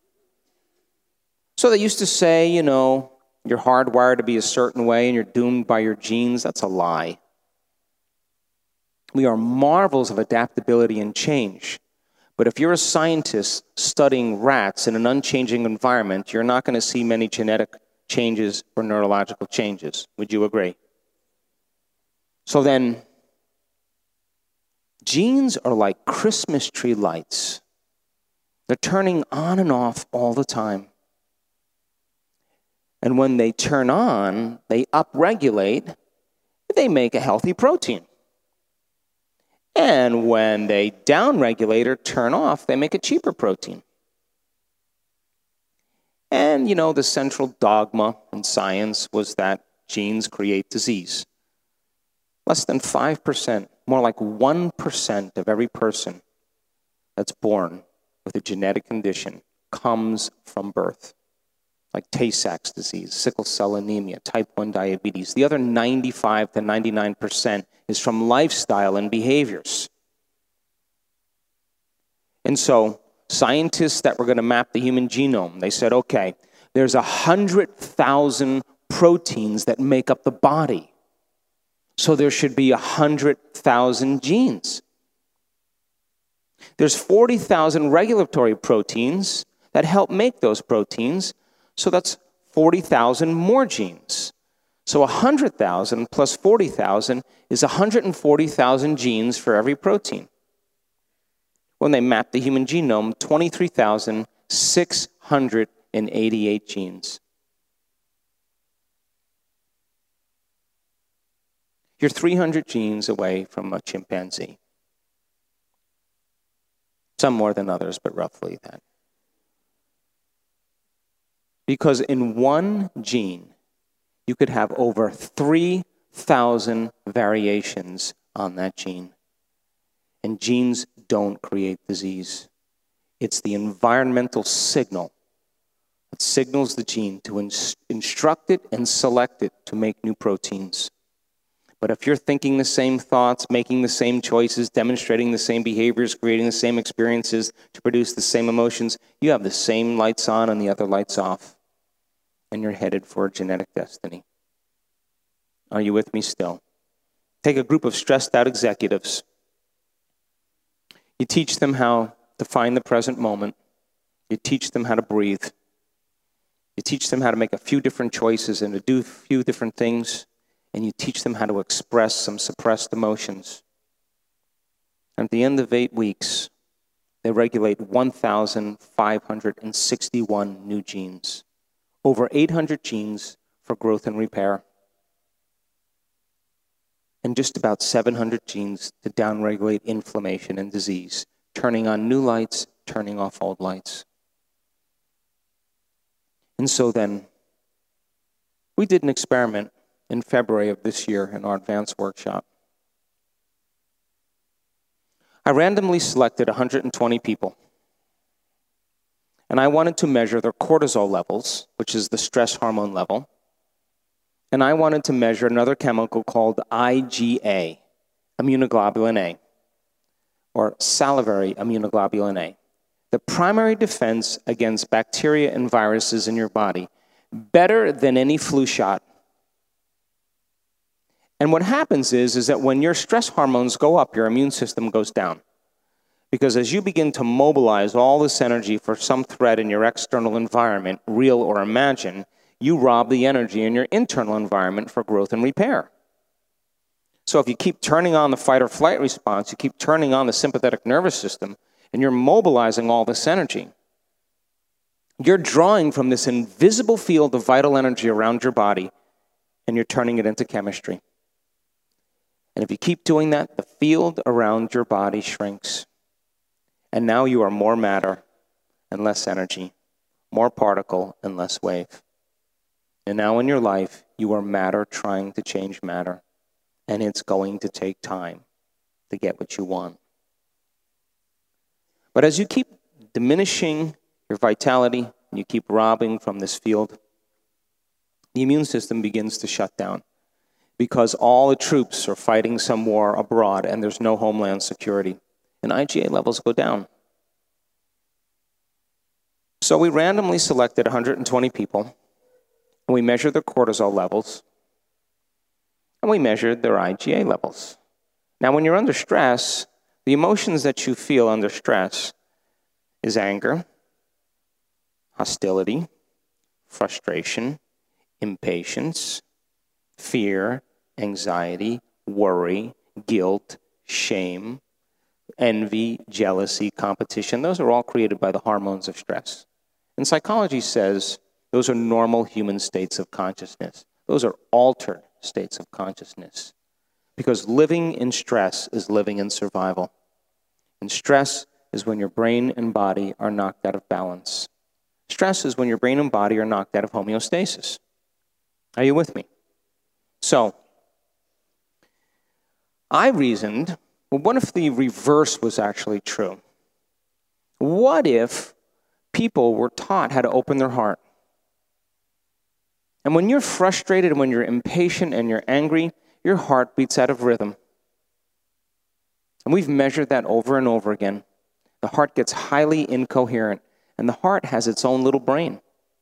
So they used to say, you know, you're hardwired to be a certain way and you're doomed by your genes. That's a lie. We are marvels of adaptability and change. But if you're a scientist studying rats in an unchanging environment, you're not going to see many genetic changes or neurological changes. Would you agree? So then, genes are like Christmas tree lights. They're turning on and off all the time. And when they turn on, they upregulate, they make a healthy protein. And when they downregulate or turn off, they make a cheaper protein. And, you know, the central dogma in science was that genes create disease. Less than five percent, more like one percent of every person that's born with a genetic condition comes from birth. Like Tay-Sachs disease, sickle cell anemia, type one diabetes. The other ninety-five to ninety-nine percent is from lifestyle and behaviors. And so scientists that were going to map the human genome, they said, okay, there's one hundred thousand proteins that make up the body. So there should be one hundred thousand genes. There's forty thousand regulatory proteins that help make those proteins. So that's forty thousand more genes. So one hundred thousand plus forty thousand is one hundred forty thousand genes for every protein. When they mapped the human genome, twenty-three thousand six hundred eighty-eight genes. You're three hundred genes away from a chimpanzee. Some more than others, but roughly that. Because in one gene, you could have over three thousand variations on that gene. And genes don't create disease. It's the environmental signal that signals the gene to ins- instruct it and select it to make new proteins. But if you're thinking the same thoughts, making the same choices, demonstrating the same behaviors, creating the same experiences to produce the same emotions, you have the same lights on and the other lights off. And you're headed for a genetic destiny. Are you with me still? Take a group of stressed out executives. You teach them how to find the present moment. You teach them how to breathe. You teach them how to make a few different choices and to do a few different things. And you teach them how to express some suppressed emotions. And at the end of eight weeks, they regulate one thousand five hundred sixty-one new genes. Over eight hundred genes for growth and repair. And just about seven hundred genes to downregulate inflammation and disease, turning on new lights, turning off old lights. And so then, we did an experiment in February of this year in our advanced workshop. I randomly selected one hundred twenty people. And I wanted to measure their cortisol levels, which is the stress hormone level. And I wanted to measure another chemical called I G A, immunoglobulin A, or salivary immunoglobulin A, the primary defense against bacteria and viruses in your body, better than any flu shot. And what happens is, is that when your stress hormones go up, your immune system goes down. Because as you begin to mobilize all this energy for some threat in your external environment, real or imagined, you rob the energy in your internal environment for growth and repair. So if you keep turning on the fight or flight response, you keep turning on the sympathetic nervous system, and you're mobilizing all this energy, you're drawing from this invisible field of vital energy around your body, and you're turning it into chemistry. And if you keep doing that, the field around your body shrinks. And now you are more matter and less energy, more particle and less wave. And now in your life, you are matter trying to change matter. And it's going to take time to get what you want. But as you keep diminishing your vitality, and you keep robbing from this field, the immune system begins to shut down because all the troops are fighting some war abroad and there's no homeland security. And I G A levels go down. So we randomly selected one hundred twenty people, and we measured their cortisol levels, and we measured their I G A levels. Now, when you're under stress, the emotions that you feel under stress is anger, hostility, frustration, impatience, fear, anxiety, worry, guilt, shame, envy, jealousy, competition. Those are all created by the hormones of stress. And psychology says those are normal human states of consciousness. Those are altered states of consciousness. Because living in stress is living in survival. And stress is when your brain and body are knocked out of balance. Stress is when your brain and body are knocked out of homeostasis. Are you with me? So, I reasoned, well, what if the reverse was actually true? What if people were taught how to open their heart? And when you're frustrated and when you're impatient and you're angry, your heart beats out of rhythm. And we've measured that over and over again. The heart gets highly incoherent, and the heart has its own little brain.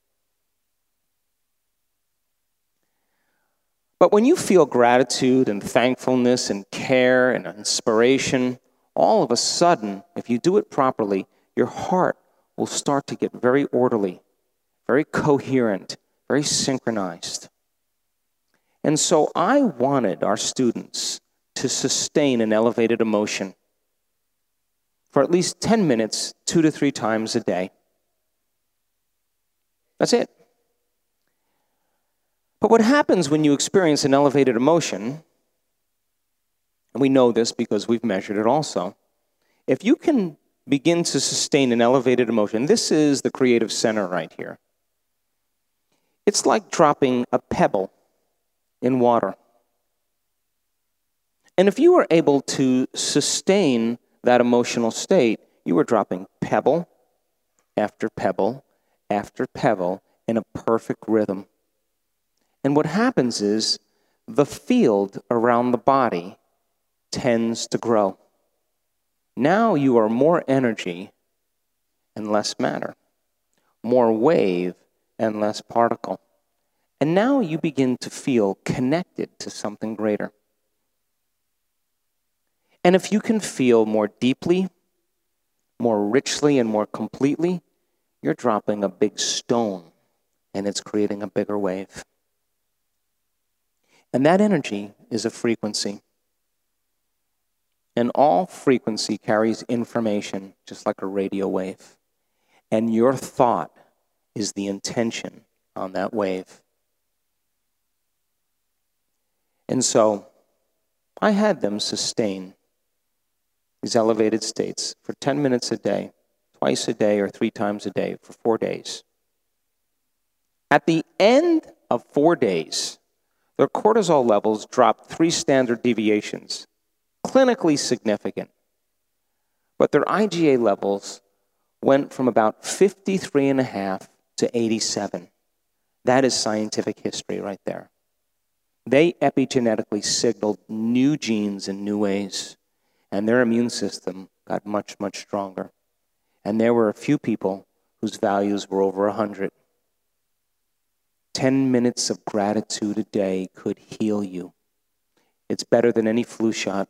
But when you feel gratitude and thankfulness and care and inspiration, all of a sudden, if you do it properly, your heart will start to get very orderly, very coherent, very synchronized. And so I wanted our students to sustain an elevated emotion for at least ten minutes, two to three times a day. That's it. But what happens when you experience an elevated emotion, and we know this because we've measured it also, if you can begin to sustain an elevated emotion, this is the creative center right here. It's like dropping a pebble in water. And if you were able to sustain that emotional state, you were dropping pebble after pebble after pebble in a perfect rhythm. And what happens is the field around the body tends to grow. Now you are more energy and less matter, more wave and less particle. And now you begin to feel connected to something greater. And if you can feel more deeply, more richly, and more completely, you're dropping a big stone, and it's creating a bigger wave. And that energy is a frequency. And all frequency carries information, just like a radio wave. And your thought is the intention on that wave. And so, I had them sustain these elevated states for ten minutes a day, twice a day or three times a day for four days. At the end of four days, their cortisol levels dropped three standard deviations, clinically significant. But their I G A levels went from about fifty-three and a half to eighty-seven. That is scientific history right there. They epigenetically signaled new genes in new ways, and their immune system got much, much stronger. And there were a few people whose values were over one hundred. Ten minutes of gratitude a day could heal you. It's better than any flu shot.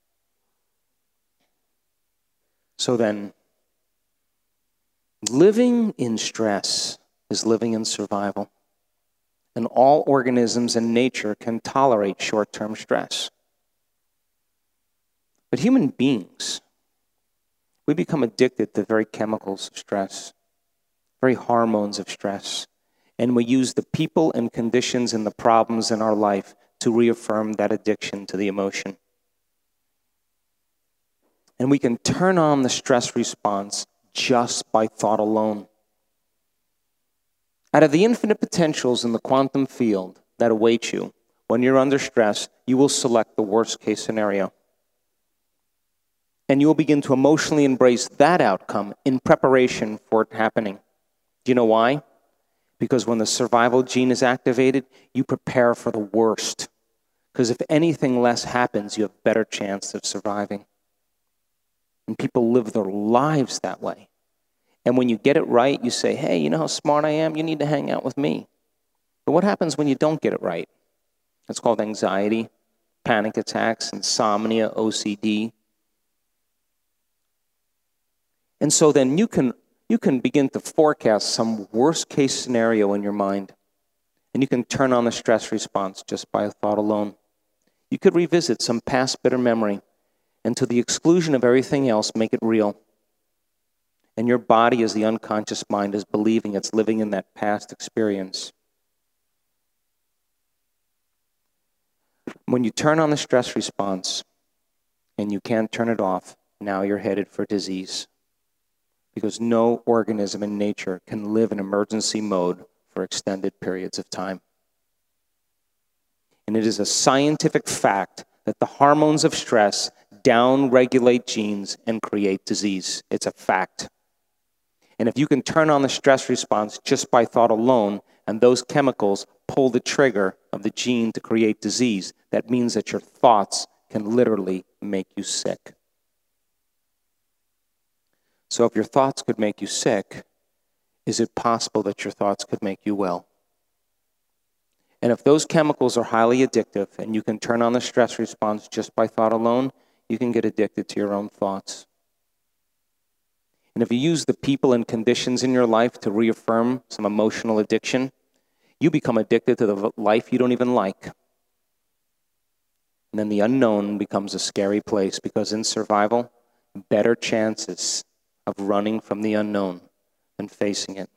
So then, living in stress is living in survival. And all organisms in nature can tolerate short-term stress. But human beings, we become addicted to the very chemicals of stress, very hormones of stress. And we use the people and conditions and the problems in our life to reaffirm that addiction to the emotion. And we can turn on the stress response just by thought alone. Out of the infinite potentials in the quantum field that await you, when you're under stress, you will select the worst case scenario. And you will begin to emotionally embrace that outcome in preparation for it happening. Do you know why? Because when the survival gene is activated, you prepare for the worst. Because if anything less happens, you have a better chance of surviving. And people live their lives that way. And when you get it right, you say, hey, you know how smart I am? You need to hang out with me. But what happens when you don't get it right? It's called anxiety, panic attacks, insomnia, O C D. And so then you can, you can begin to forecast some worst-case scenario in your mind. And you can turn on the stress response just by a thought alone. You could revisit some past bitter memory and to the exclusion of everything else, make it real. And your body, as the unconscious mind, is believing it's living in that past experience. When you turn on the stress response and you can't turn it off, now you're headed for disease. Because no organism in nature can live in emergency mode for extended periods of time. And it is a scientific fact that the hormones of stress down-regulate genes and create disease. It's a fact. And if you can turn on the stress response just by thought alone, and those chemicals pull the trigger of the gene to create disease, that means that your thoughts can literally make you sick. So if your thoughts could make you sick, is it possible that your thoughts could make you well? And if those chemicals are highly addictive and you can turn on the stress response just by thought alone, you can get addicted to your own thoughts. And if you use the people and conditions in your life to reaffirm some emotional addiction, you become addicted to the life you don't even like. And then the unknown becomes a scary place because in survival, better chances of running from the unknown than facing it.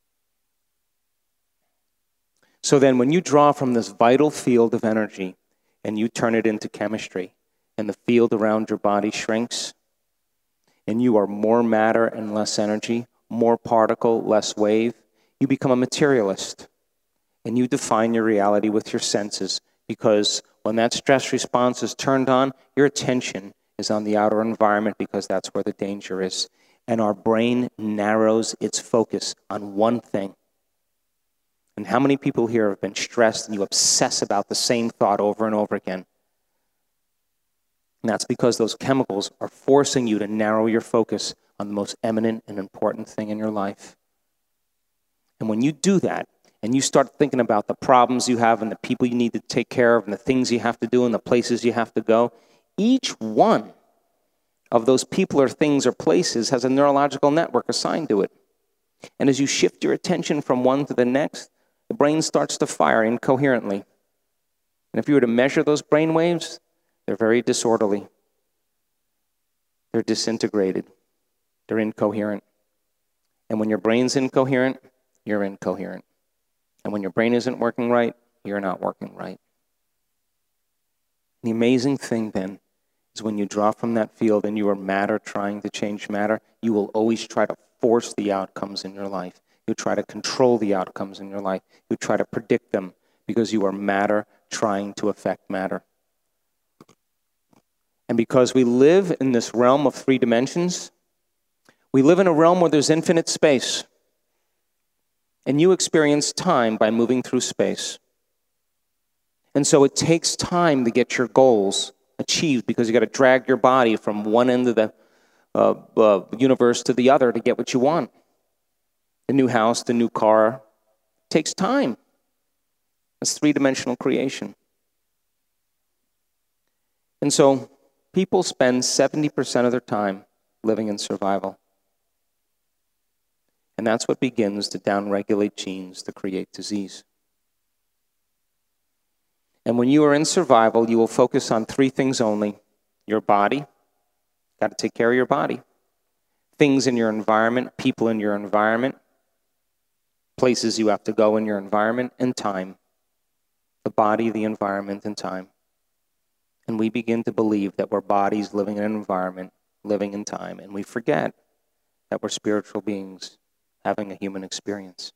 So then when you draw from this vital field of energy and you turn it into chemistry, and the field around your body shrinks, and you are more matter and less energy, more particle, less wave, you become a materialist. And you define your reality with your senses, because when that stress response is turned on, your attention is on the outer environment because that's where the danger is. And our brain narrows its focus on one thing. And how many people here have been stressed and you obsess about the same thought over and over again? And that's because those chemicals are forcing you to narrow your focus on the most eminent and important thing in your life. And when you do that, and you start thinking about the problems you have and the people you need to take care of and the things you have to do and the places you have to go, each one of those people or things or places has a neurological network assigned to it. And as you shift your attention from one to the next, the brain starts to fire incoherently. And if you were to measure those brain waves, they're very disorderly. They're disintegrated. They're incoherent. And when your brain's incoherent, you're incoherent. And when your brain isn't working right, you're not working right. The amazing thing then is when you draw from that field and you are matter trying to change matter, you will always try to force the outcomes in your life. You try to control the outcomes in your life. You try to predict them because you are matter trying to affect matter. And because we live in this realm of three dimensions, we live in a realm where there's infinite space. And you experience time by moving through space. And so it takes time to get your goals achieved because you got to drag your body from one end of the uh, uh, universe to the other to get what you want. The new house, the new car, takes time. It's three-dimensional creation. And so people spend seventy percent of their time living in survival. And that's what begins to downregulate genes to create disease. And when you are in survival, you will focus on three things only. Your body, got to take care of your body. Things in your environment, people in your environment, places you have to go in your environment, and time. The body, the environment, and time. And we begin to believe that we're bodies living in an environment, living in time, and we forget that we're spiritual beings having a human experience.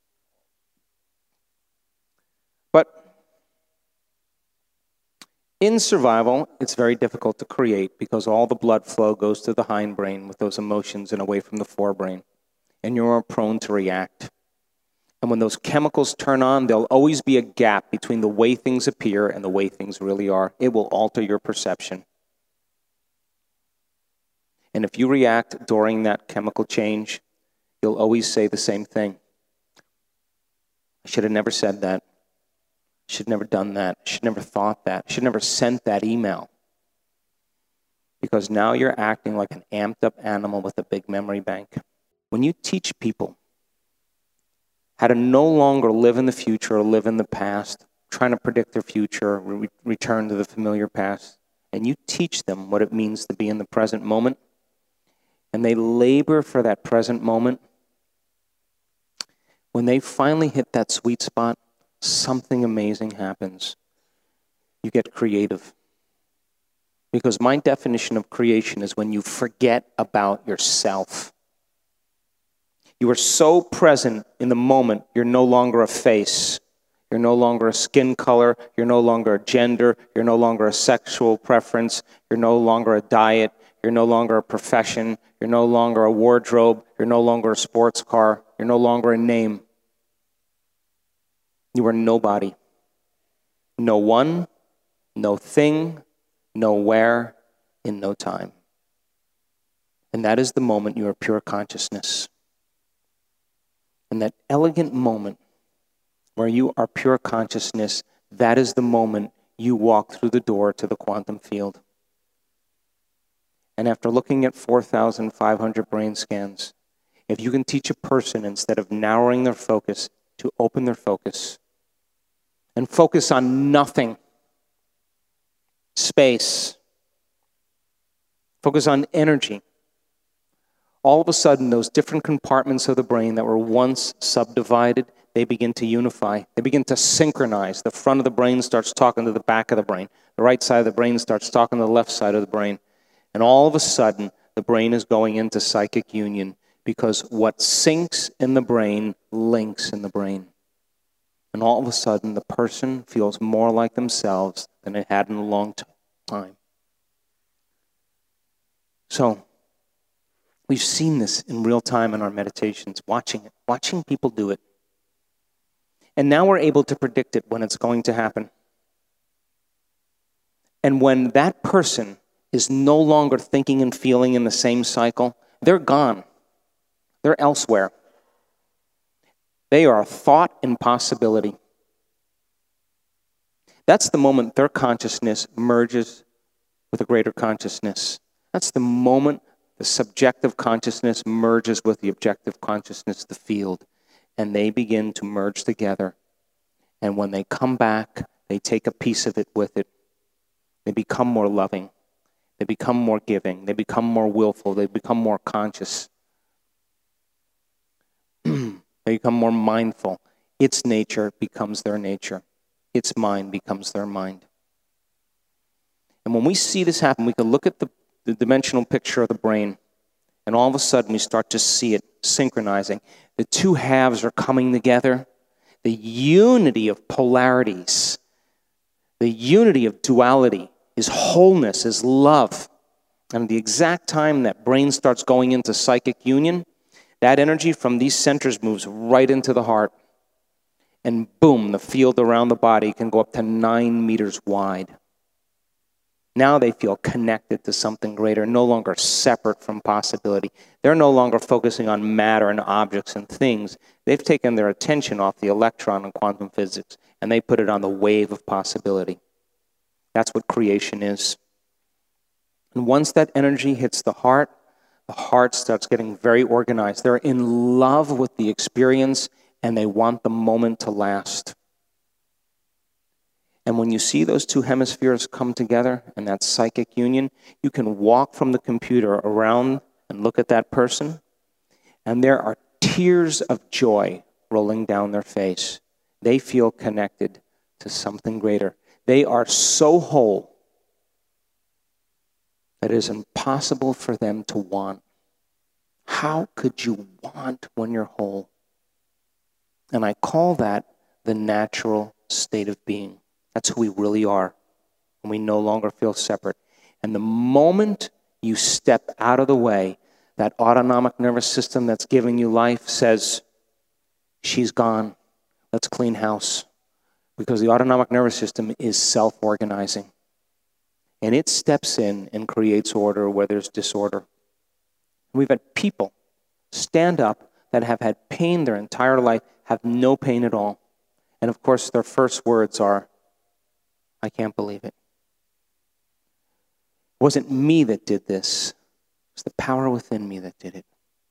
But in survival, it's very difficult to create because all the blood flow goes to the hindbrain with those emotions and away from the forebrain. And you're more prone to react. And when those chemicals turn on, there'll always be a gap between the way things appear and the way things really are. It will alter your perception. And if you react during that chemical change, you'll always say the same thing. I should have never said that. I should have never done that. I should have never thought that. I should have never sent that email. Because now you're acting like an amped up animal with a big memory bank. When you teach people how to no longer live in the future or live in the past, trying to predict their future, re- return to the familiar past, and you teach them what it means to be in the present moment, and they labor for that present moment, when they finally hit that sweet spot, something amazing happens. You get creative. Because my definition of creation is when you forget about yourself. You are so present in the moment, you're no longer a face. You're no longer a skin color. You're no longer a gender. You're no longer a sexual preference. You're no longer a diet. You're no longer a profession. You're no longer a wardrobe. You're no longer a sports car. You're no longer a name. You are nobody. No one, no thing, nowhere, in no time. And that is the moment you are pure consciousness. And that elegant moment where you are pure consciousness, that is the moment you walk through the door to the quantum field. And after looking at four thousand five hundred brain scans, if you can teach a person, instead of narrowing their focus, to open their focus and focus on nothing, space, focus on energy, all of a sudden those different compartments of the brain that were once subdivided, they begin to unify. They begin to synchronize. The front of the brain starts talking to the back of the brain. The right side of the brain starts talking to the left side of the brain. And all of a sudden, the brain is going into psychic union, because what syncs in the brain links in the brain. And all of a sudden, the person feels more like themselves than it had in a long time. So, we've seen this in real time in our meditations, watching it, watching people do it. And now we're able to predict it when it's going to happen. And when that person is no longer thinking and feeling in the same cycle, they're gone. They're elsewhere. They are a thought and possibility. That's the moment their consciousness merges with a greater consciousness. That's the moment the subjective consciousness merges with the objective consciousness, the field, and they begin to merge together. And when they come back, they take a piece of it with it. They become more loving. They become more giving. They become more willful. They become more conscious. They become more mindful. Its nature becomes their nature. Its mind becomes their mind. And when we see this happen, we can look at the, the dimensional picture of the brain, and all of a sudden we start to see it synchronizing. The two halves are coming together. The unity of polarities, the unity of duality is wholeness, is love. And at the exact time that brain starts going into psychic union, that energy from these centers moves right into the heart. And boom, the field around the body can go up to nine meters wide. Now they feel connected to something greater, no longer separate from possibility. They're no longer focusing on matter and objects and things. They've taken their attention off the electron and quantum physics, and they put it on the wave of possibility. That's what creation is. And once that energy hits the heart, the heart starts getting very organized. They're in love with the experience, and they want the moment to last. And when you see those two hemispheres come together in that psychic union, you can walk from the computer around and look at that person, and there are tears of joy rolling down their face. They feel connected to something greater. They are so whole that it is impossible for them to want. How could you want when you're whole? And I call that the natural state of being. That's who we really are, and we no longer feel separate. And the moment you step out of the way, that autonomic nervous system that's giving you life says, she's gone. Let's clean house. Because the autonomic nervous system is self-organizing. And it steps in and creates order where there's disorder. We've had people stand up that have had pain their entire life, have no pain at all. And of course, their first words are, I can't believe it. It wasn't me that did this. It was the power within me that did it.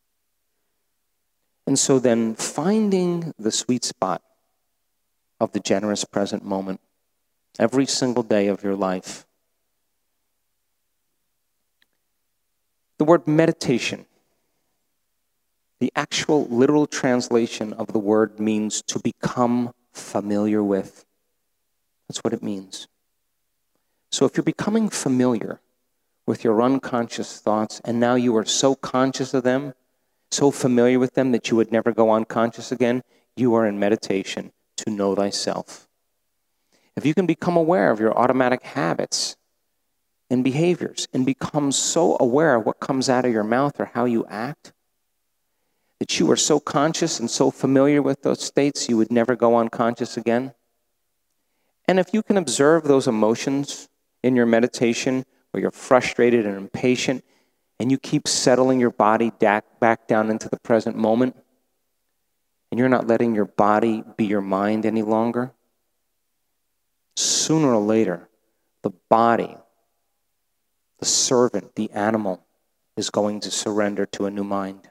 And so then finding the sweet spot of the generous present moment every single day of your life. The word meditation, the actual literal translation of the word means to become familiar with. That's what it means. So if you're becoming familiar with your unconscious thoughts, and now you are so conscious of them, so familiar with them that you would never go unconscious again, you are in meditation to know thyself. If you can become aware of your automatic habits and behaviors and become so aware of what comes out of your mouth or how you act, that you are so conscious and so familiar with those states you would never go unconscious again. And if you can observe those emotions in your meditation where you're frustrated and impatient and you keep settling your body back down into the present moment, and you're not letting your body be your mind any longer, sooner or later, the body, the servant, the animal, is going to surrender to a new mind.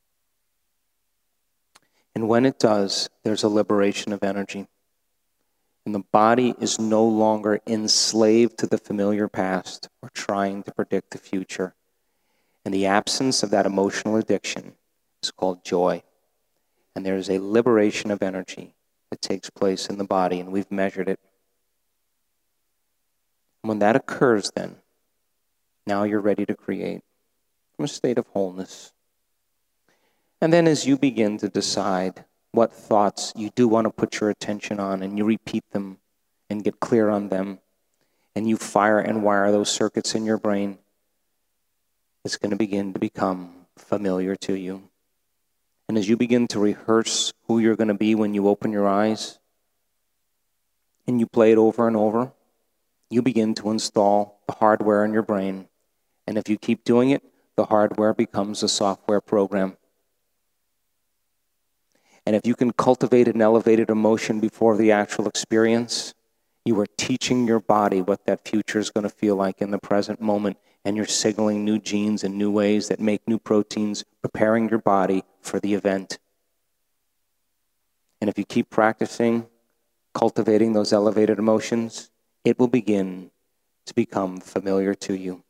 And when it does, there's a liberation of energy. And the body is no longer enslaved to the familiar past or trying to predict the future. And the absence of that emotional addiction is called joy. And there is a liberation of energy that takes place in the body, and we've measured it. When that occurs, then, now you're ready to create from a state of wholeness. And then as you begin to decide what thoughts you do want to put your attention on, and you repeat them and get clear on them, and you fire and wire those circuits in your brain, it's going to begin to become familiar to you. And as you begin to rehearse who you're going to be when you open your eyes, and you play it over and over, you begin to install the hardware in your brain. And if you keep doing it, the hardware becomes a software program. And if you can cultivate an elevated emotion before the actual experience, you are teaching your body what that future is going to feel like in the present moment. And you're signaling new genes in new ways that make new proteins, preparing your body for the event. And if you keep practicing, cultivating those elevated emotions, it will begin to become familiar to you.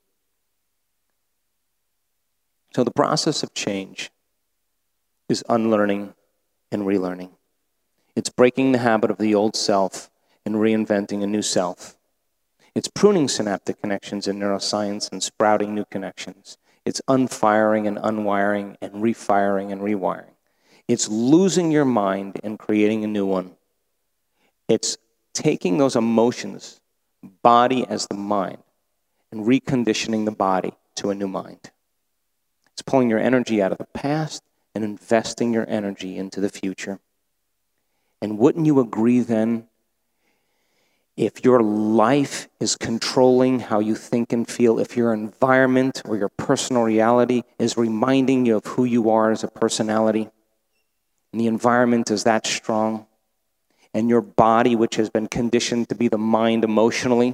So the process of change is unlearning and relearning. It's breaking the habit of the old self and reinventing a new self. It's pruning synaptic connections in neuroscience and sprouting new connections. It's unfiring and unwiring and refiring and rewiring. It's losing your mind and creating a new one. It's taking those emotions, body as the mind, and reconditioning the body to a new mind. It's pulling your energy out of the past and investing your energy into the future. And wouldn't you agree then, if your life is controlling how you think and feel, if your environment or your personal reality is reminding you of who you are as a personality, and the environment is that strong, and your body, which has been conditioned to be the mind emotionally,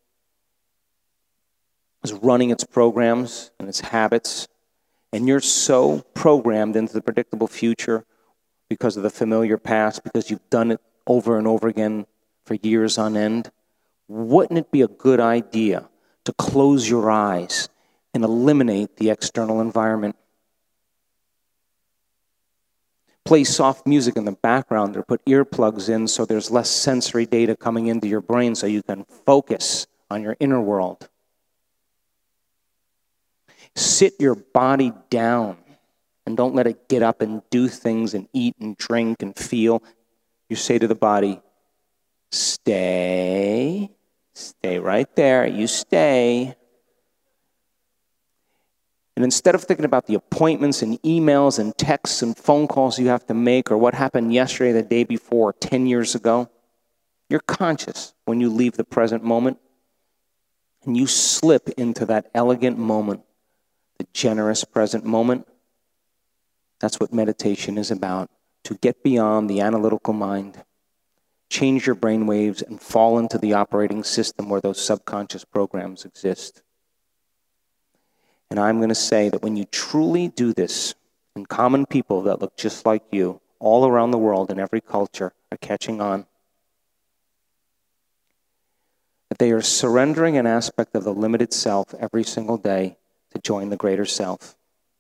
is running its programs and its habits, and you're so programmed into the predictable future because of the familiar past, because you've done it over and over again for years on end, wouldn't it be a good idea to close your eyes and eliminate the external environment? Play soft music in the background or put earplugs in so there's less sensory data coming into your brain so you can focus on your inner world. Sit your body down and don't let it get up and do things and eat and drink and feel. You say to the body, stay, stay right there, you stay. And instead of thinking about the appointments and emails and texts and phone calls you have to make or what happened yesterday, the day before, or ten years ago, you're conscious when you leave the present moment and you slip into that elegant moment, the generous present moment. That's what meditation is about, to get beyond the analytical mind, change your brain waves, and fall into the operating system where those subconscious programs exist. And I'm going to say that when you truly do this, and common people that look just like you all around the world in every culture are catching on, that they are surrendering an aspect of the limited self every single day to join the greater self.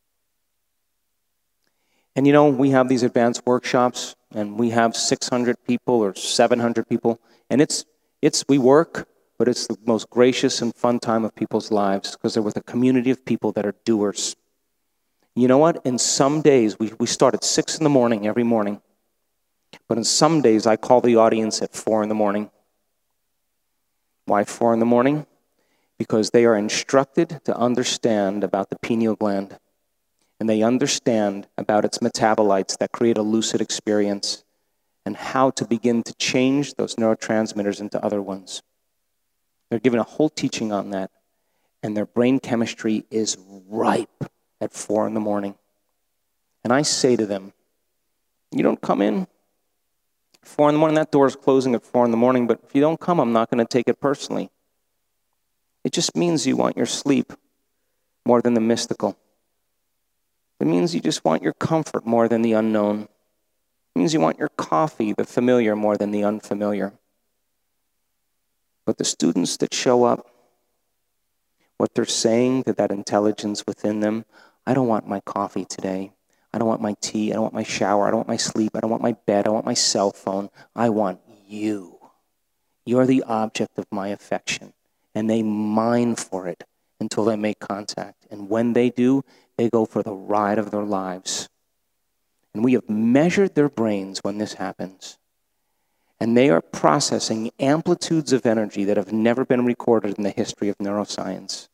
And you know, we have these advanced workshops, and we have six hundred people or seven hundred people, and it's, it's we work, but it's the most gracious and fun time of people's lives because they're with a community of people that are doers. You know what? In some days, we, we start at six in the morning every morning, but in some days, I call the audience at four in the morning. Why four in the morning? Because they are instructed to understand about the pineal gland, and they understand about its metabolites that create a lucid experience and how to begin to change those neurotransmitters into other ones. They're given a whole teaching on that, and their brain chemistry is ripe at four in the morning. And I say to them, you don't come in four in the morning, that door is closing at four in the morning, but if you don't come, I'm not going to take it personally. It just means you want your sleep more than the mystical. It means you just want your comfort more than the unknown. It means you want your coffee, the familiar, more than the unfamiliar. But the students that show up, what they're saying to that intelligence within them, I don't want my coffee today. I don't want my tea. I don't want my shower. I don't want my sleep. I don't want my bed. I don't want my cell phone. I want you. You're the object of my affection. And they mine for it until they make contact. And when they do, they go for the ride of their lives. And we have measured their brains when this happens. And they are processing amplitudes of energy that have never been recorded in the history of neuroscience.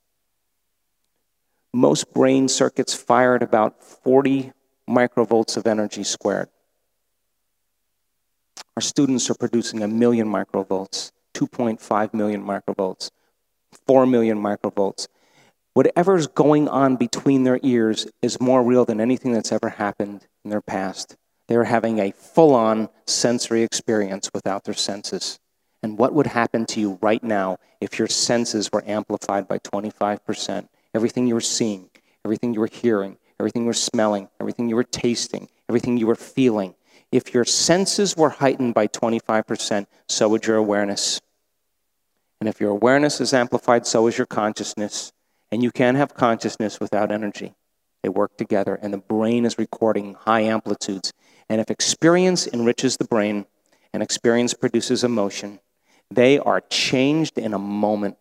Most brain circuits fire at about forty microvolts of energy squared. Our students are producing a million microvolts, two point five million microvolts, four million microvolts. Whatever's going on between their ears is more real than anything that's ever happened in their past. They're having a full-on sensory experience without their senses. And what would happen to you right now if your senses were amplified by twenty-five percent? Everything you were seeing, everything you were hearing, everything you were smelling, everything you were tasting, everything you were feeling. If your senses were heightened by twenty-five percent, so would your awareness. And if your awareness is amplified, so is your consciousness. And you can't have consciousness without energy. They work together, and the brain is recording high amplitudes. And if experience enriches the brain and experience produces emotion, they are changed in a moment.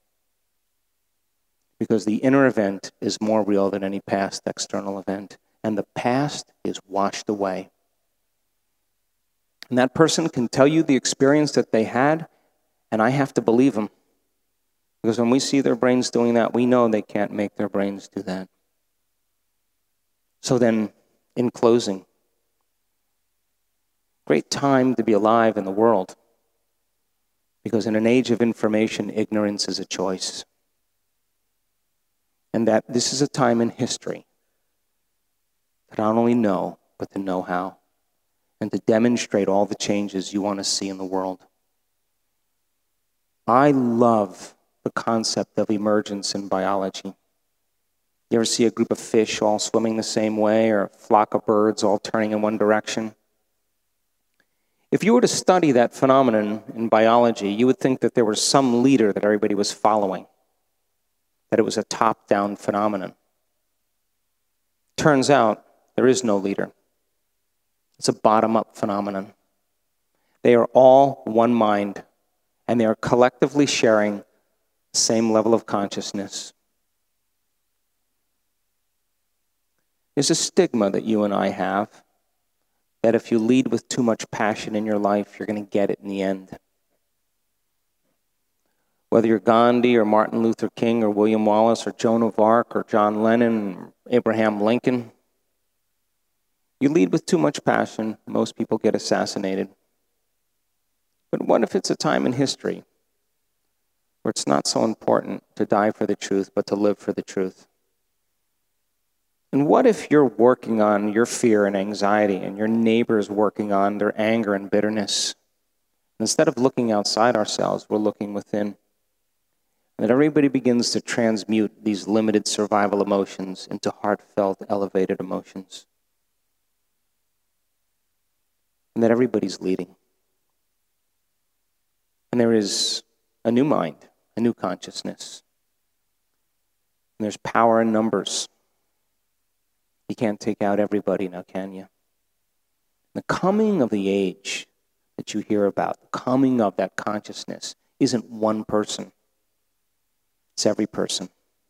Because the inner event is more real than any past external event. And the past is washed away. And that person can tell you the experience that they had, and I have to believe them. Because when we see their brains doing that, we know they can't make their brains do that. So then, in closing, great time to be alive in the world. Because in an age of information, ignorance is a choice. And that this is a time in history to not only know, but to know how. And to demonstrate all the changes you want to see in the world. I love the concept of emergence in biology. You ever see a group of fish all swimming the same way, or a flock of birds all turning in one direction? If you were to study that phenomenon in biology, you would think that there was some leader that everybody was following, that it was a top-down phenomenon. Turns out there is no leader. It's a bottom-up phenomenon. They are all one mind, and they are collectively sharing the same level of consciousness. There's a stigma that you and I have that if you lead with too much passion in your life, you're going to get it in the end. Whether you're Gandhi or Martin Luther King or William Wallace or Joan of Arc or John Lennon or Abraham Lincoln, you lead with too much passion, most people get assassinated. But what if it's a time in history where it's not so important to die for the truth, but to live for the truth? And what if you're working on your fear and anxiety and your neighbor's working on their anger and bitterness? Instead of looking outside ourselves, we're looking within. And that everybody begins to transmute these limited survival emotions into heartfelt, elevated emotions. And that everybody's leading. And there is a new mind, a new consciousness. And there's power in numbers. You can't take out everybody now, can you? The coming of the age that you hear about, the coming of that consciousness, isn't one person. It's every person.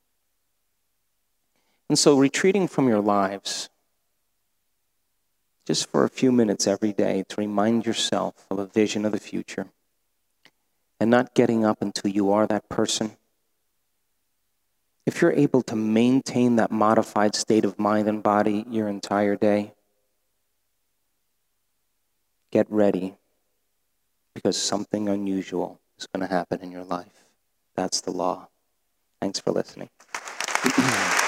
And so retreating from your lives, just for a few minutes every day, to remind yourself of a vision of the future, and not getting up until you are that person. If you're able to maintain that modified state of mind and body your entire day, get ready, because something unusual is going to happen in your life. That's the law. Thanks for listening.